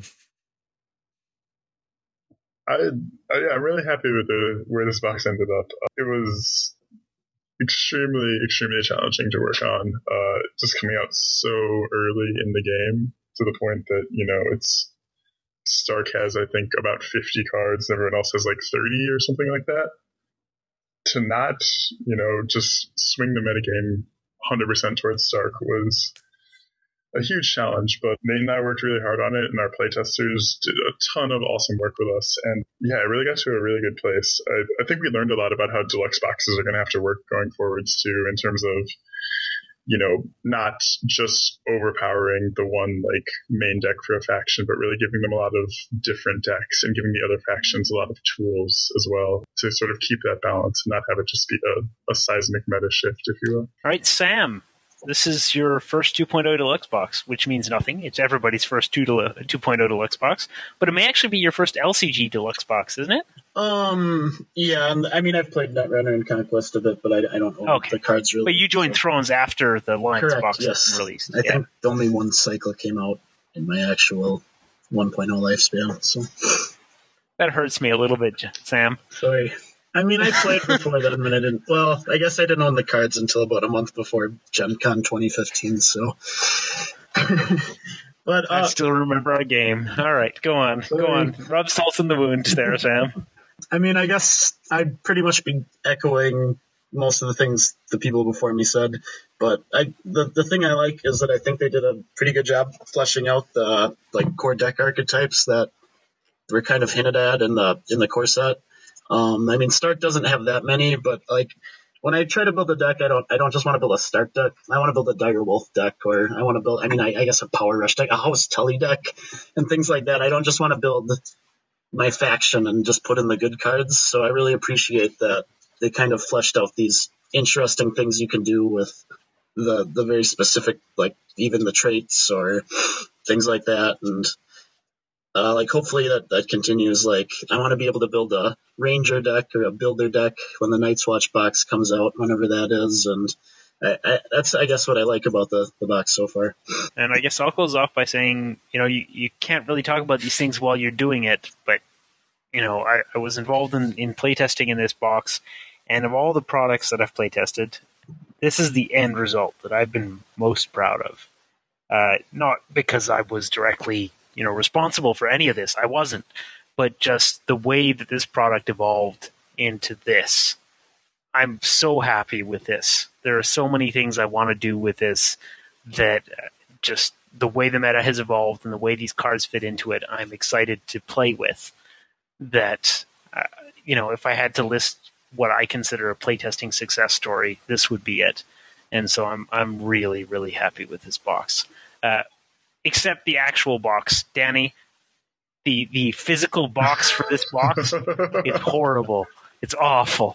I, I I'm really happy with the where this box ended up. It was extremely, extremely challenging to work on. Uh, just coming out so early in the game, to the point that, you know, it's Stark has, I think, about fifty cards. Everyone else has like thirty or something like that. To not, you know, just swing the metagame one hundred percent towards Stark was a huge challenge, but Nate and I worked really hard on it, and our playtesters did a ton of awesome work with us. And yeah, it really got to a really good place. I, I think we learned a lot about how deluxe boxes are going to have to work going forwards too, in terms of, you know, not just overpowering the one like main deck for a faction, but really giving them a lot of different decks and giving the other factions a lot of tools as well to sort of keep that balance and not have it just be a, a seismic meta shift, if you will. All right, Sam. This is your first two point oh Deluxe box, which means nothing. It's everybody's first two point oh Deluxe box, but it may actually be your first L C G Deluxe box, isn't it? Um, yeah, I mean, I've played Netrunner and Conquest a bit, but I, I don't own okay. the cards really. But you joined so. Thrones after the Alliance Correct, box yes. was released. I yeah. think only one cycle came out in my actual one point oh lifespan, so. That hurts me a little bit, Sam. Sorry. I mean, I played before that, but I didn't. Well, I guess I didn't own the cards until about a month before Gen Con twenty fifteen. So, but uh, I still remember our game. All right, go on, sorry. go on. Rub salt in the wound, there, Sam. I mean, I guess I'd pretty much be echoing most of the things the people before me said. But I, the the thing I like is that I think they did a pretty good job fleshing out the like core deck archetypes that were kind of hinted at in the in the core set. Um, I mean, Stark doesn't have that many, but like when I try to build a deck, I don't, I don't just want to build a Stark deck. I want to build a Dire Wolf deck, or I want to build, I mean, I, I guess a Power Rush deck, a House Tully deck, and things like that. I don't just want to build my faction and just put in the good cards. So I really appreciate that they kind of fleshed out these interesting things you can do with the the very specific, like even the traits or things like that, and. Uh, like, hopefully that, that continues. Like, I want to be able to build a Ranger deck or a Builder deck when the Night's Watch box comes out, whenever that is. And I, I, that's, I guess, what I like about the, the box so far. And I guess I'll close off by saying, you know, you, you can't really talk about these things while you're doing it. But, you know, I, I was involved in, in playtesting in this box. And of all the products that I've playtested, this is the end result that I've been most proud of. Uh, not because I was directly... you know, responsible for any of this. I wasn't. But just the way that this product evolved into this, I'm so happy with this. There are so many things I want to do with this that just the way the meta has evolved and the way these cards fit into it, I'm excited to play with. That, uh, you know, if I had to list what I consider a playtesting success story, this would be it. And so I'm I'm really, really happy with this box. Uh, Except the actual box, Danny. The the physical box for this box is horrible. It's awful.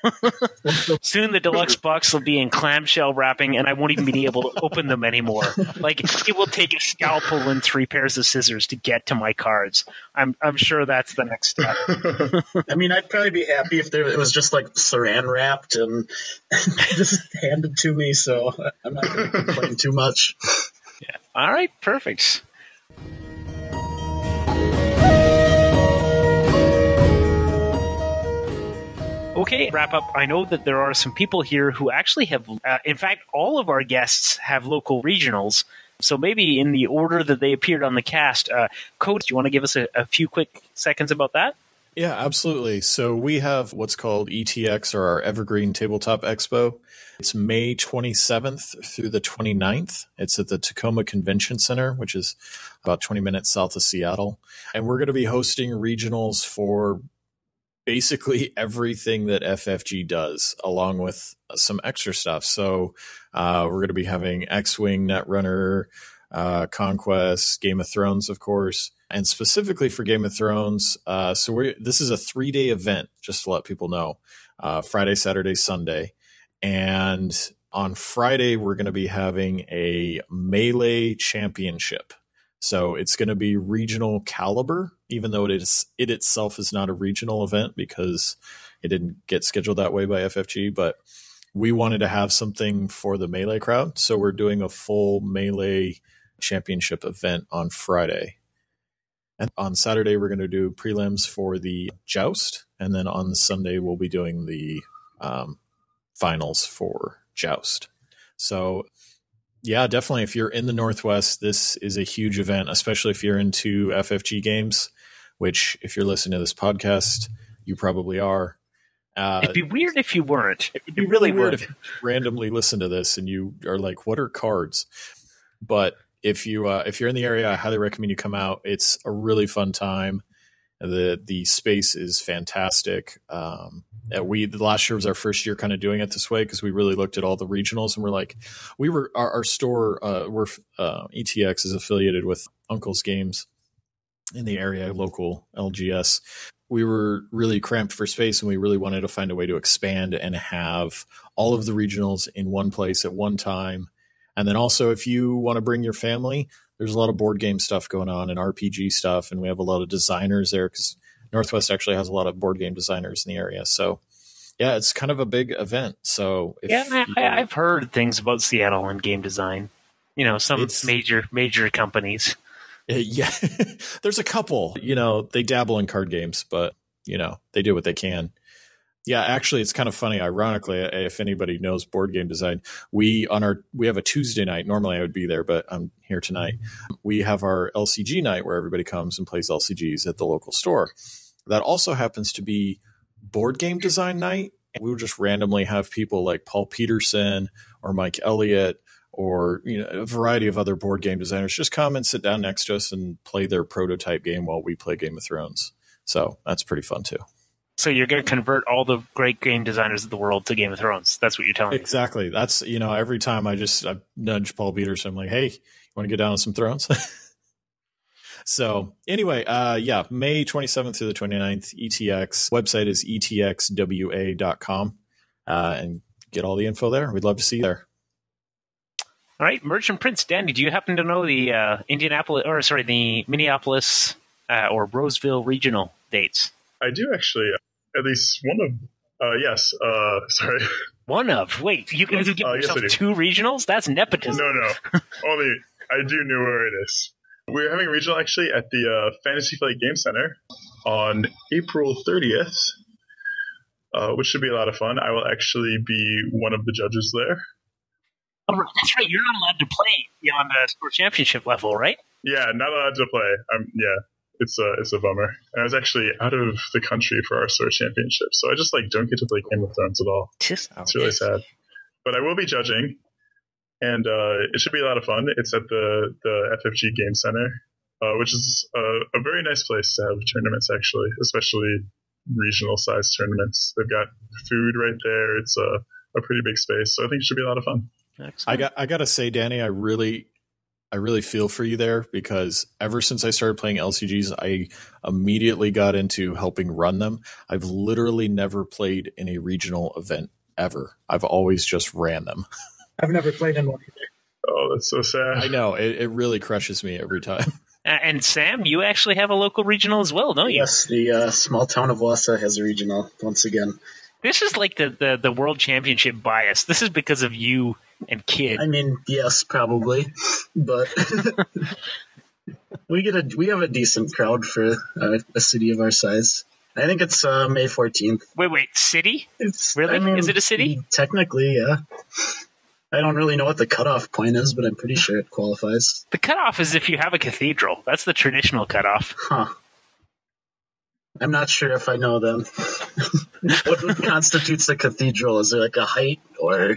Soon the deluxe box will be in clamshell wrapping, and I won't even be able to open them anymore. Like, it will take a scalpel and three pairs of scissors to get to my cards. I'm I'm sure that's the next step. I mean, I'd probably be happy if there, it was just like saran wrapped and just handed to me. So I'm not going to complain too much. All right, perfect. Okay, wrap up. I know that there are some people here who actually have, uh, in fact, all of our guests have local regionals. So maybe in the order that they appeared on the cast, uh, Coach, do you want to give us a, a few quick seconds about that? Yeah, absolutely. So we have what's called E T X, or our Evergreen Tabletop Expo. It's May twenty-seventh through the twenty-ninth. It's at the Tacoma Convention Center, which is about twenty minutes south of Seattle. And we're going to be hosting regionals for basically everything that F F G does, along with some extra stuff. So uh, we're going to be having X-Wing, Netrunner, uh, Conquest, Game of Thrones, of course. And specifically for Game of Thrones, uh, so we're, this is a three-day event, just to let people know, uh, Friday, Saturday, Sunday. And on Friday, we're going to be having a Melee Championship. So it's going to be regional caliber, even though it is it itself is not a regional event because it didn't get scheduled that way by F F G. But we wanted to have something for the Melee crowd. So we're doing a full Melee Championship event on Friday. And on Saturday, we're going to do prelims for the Joust. And then on Sunday, we'll be doing the um, finals for Joust. So, yeah, definitely. If you're in the Northwest, this is a huge event, especially if you're into F F G games, which if you're listening to this podcast, you probably are. Uh, It'd be weird if you weren't. It would be really weird if you randomly listen to this and you are like, what are cards? But if you uh, if you're in the area, I highly recommend you come out. It's a really fun time. The the space is fantastic. Um, we the last year was our first year kind of doing it this way because we really looked at all the regionals and we're like, we were our, our store. Uh, we're uh, E T X is affiliated with Uncle's Games in the area, local L G S. We were really cramped for space and we really wanted to find a way to expand and have all of the regionals in one place at one time. And then also, if you want to bring your family, there's a lot of board game stuff going on and R P G stuff. And we have a lot of designers there because Northwest actually has a lot of board game designers in the area. So, yeah, it's kind of a big event. So, if yeah, I, I've heard things about Seattle and game design. You know, some major, major companies. Uh, yeah, there's a couple, you know, they dabble in card games, but, you know, they do what they can. Yeah, actually, it's kind of funny. Ironically, if anybody knows board game design, we on our we have a Tuesday night. Normally, I would be there, but I'm here tonight. We have our L C G night where everybody comes and plays L C Gs at the local store. That also happens to be board game design night. And we would just randomly have people like Paul Peterson or Mike Elliott or you know a variety of other board game designers just come and sit down next to us and play their prototype game while we play Game of Thrones. So that's pretty fun too. So you're going to convert all the great game designers of the world to Game of Thrones. That's what you're telling me. Exactly. That's, you know, every time I just I nudge Paul Peterson, I'm like, hey, you want to get down on some Thrones? So anyway, uh, yeah, May twenty-seventh through the twenty-ninth, E T X. Website is E T X W A dot com uh, and get all the info there. We'd love to see you there. All right. Merchant Prince, Danny, do you happen to know the uh, Indianapolis, or sorry, the Minneapolis uh, or Roseville regional dates? I do actually. At least one of, uh, yes, uh, sorry. One of? Wait, you guys have given uh, yourself yes, two regionals? That's nepotism. No, no. Only, I do know where it is. We're having a regional actually at the uh, Fantasy Flight Game Center on April thirtieth, uh, which should be a lot of fun. I will actually be one of the judges there. Oh, that's right. You're not allowed to play beyond the Store Championship level, right? Yeah, not allowed to play. Um, yeah. It's a it's a bummer. And I was actually out of the country for our Store Championship, so I just like don't get to play Game of Thrones at all. Just, it's really sad. But I will be judging, and uh, it should be a lot of fun. It's at the the F F G Game Center, uh, which is a, a very nice place to have tournaments, actually, especially regional sized tournaments. They've got food right there. It's a a pretty big space, so I think it should be a lot of fun. Excellent. I got I got to say, Danny, I really. I really feel for you there because ever since I started playing L C Gs, I immediately got into helping run them. I've literally never played in a regional event ever. I've always just ran them. I've never played in one either. Oh, that's so sad. I know. It, it really crushes me every time. Uh, and Sam, you actually have a local regional as well, don't you? Yes, the uh, small town of Wausau has a regional once again. This is like the, the, the World Championship bias. This is because of you and kid. I mean, yes, probably, but we get a we have a decent crowd for uh, a city of our size. I think it's uh, May fourteenth. Wait, wait, city? It's Really? I mean, Is it a city? Technically, yeah. I don't really know what the cutoff point is, but I'm pretty sure it qualifies. The cutoff is if you have a cathedral. That's the traditional cutoff. Huh. I'm not sure if I know then. What constitutes a cathedral? Is there like a height or...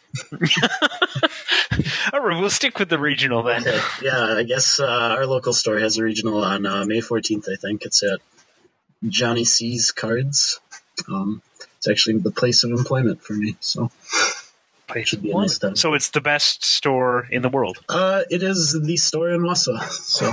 All right, we'll stick with the regional then. Okay. Yeah, I guess uh, our local store has a regional on uh, May fourteenth, I think. It's at Johnny C's Cards. Um, it's actually the place of employment for me, so it should be a nice time. So it's the best store in the world. Uh, it is the store in Wausau, so...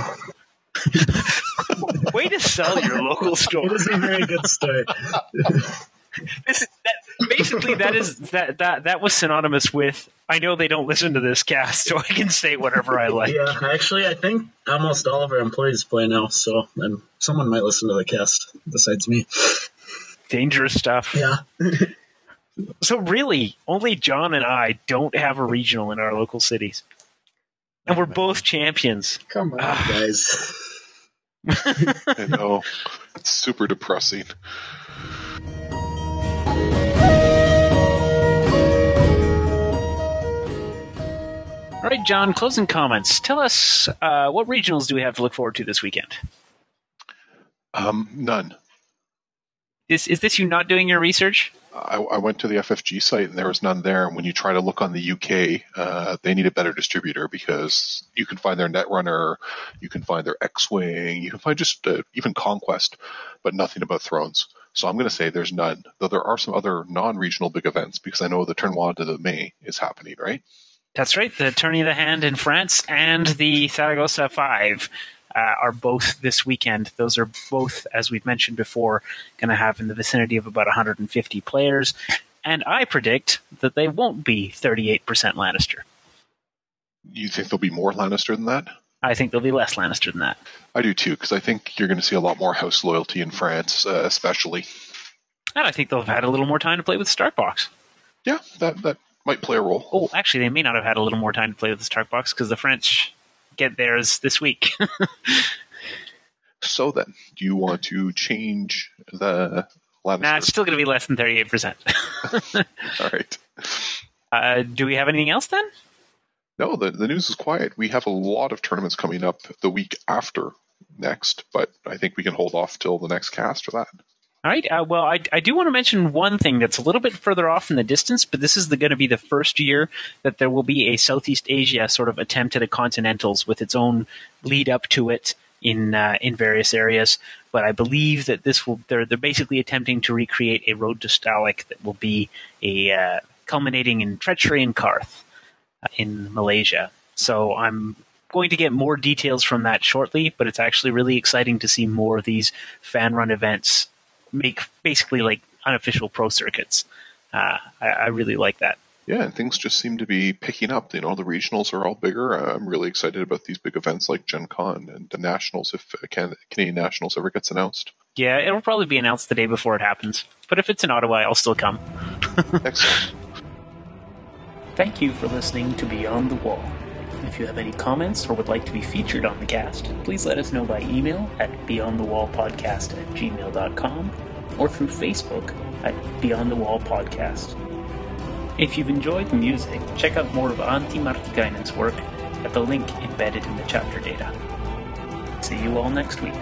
Way to sell your local store. It is a very good store. This is, that, basically, that is that, that that was synonymous with. I know they don't listen to this cast, so I can say whatever I like. Yeah, actually, I think almost all of our employees play now, so and someone might listen to the cast besides me. Dangerous stuff. Yeah. So really, only John and I don't have a regional in our local cities, and we're both champions. Come on, guys. I know. It's super depressing. All right, John, closing comments. Tell us, uh, what regionals do we have to look forward to this weekend? Um, none. Is is this you not doing your research? I, I went to the F F G site and there was none there. And when you try to look on the U K, uh, they need a better distributor because you can find their Netrunner, you can find their X-Wing, you can find just uh, even Conquest, but nothing about Thrones. So I'm going to say there's none, though there are some other non-regional big events because I know the Tournoi de Mai is happening, right? That's right. The Tourney of the Hand in France and the Saragossa five uh, are both this weekend. Those are both, as we've mentioned before, going to have in the vicinity of about one hundred fifty players. And I predict that they won't be thirty-eight percent Lannister. You think there'll be more Lannister than that? I think there'll be less Lannister than that. I do too, because I think you're going to see a lot more house loyalty in France, uh, especially. And I think they'll have had a little more time to play with Starkbox. Yeah, that that might play a role. Oh, actually, they may not have had a little more time to play with the Starkbox because the French get theirs this week. So then, do you want to change the Lannister? Nah, it's still going to be less than thirty-eight percent. All right. Uh, do we have anything else then? No, the, the news is quiet. We have a lot of tournaments coming up the week after next, but I think we can hold off till the next cast for that. All right. Uh, well, I, I do want to mention one thing that's a little bit further off in the distance, but this is going to be the first year that there will be a Southeast Asia sort of attempt at a Continentals with its own lead up to it in uh, in various areas. But I believe that this will they're they're basically attempting to recreate a Road to Stalik that will be a uh, culminating in Treachery and Karth uh, in Malaysia. So I'm going to get more details from that shortly, but it's actually really exciting to see more of these fan run events make basically like unofficial pro circuits. Uh, I, I really like that. Yeah, and things just seem to be picking up. You know, the regionals are all bigger. Uh, I'm really excited about these big events like Gen Con and the Nationals if uh, Can- Canadian Nationals ever gets announced. Yeah, it'll probably be announced the day before it happens. But if it's in Ottawa, I'll still come. Excellent. Thank you for listening to Beyond the Wall. If you have any comments or would like to be featured on the cast, please let us know by email at beyondthewallpodcast at gmail dot com or through Facebook at Beyond the Wall Podcast. If you've enjoyed the music, check out more of Antti Martikainen's work at the link embedded in the chapter data. See you all next week.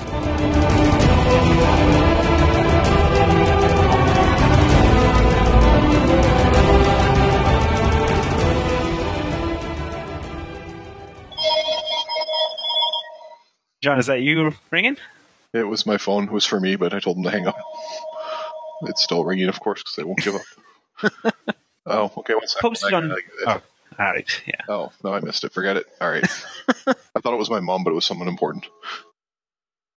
John, is that you ringing? It was my phone. It was for me, but I told them to hang up. It's still ringing, of course, because they won't give up. Oh, okay. One second. Post it on. Oh, all right. Yeah. Oh, no, I missed it. Forget it. All right. I thought it was my mom, but it was someone important.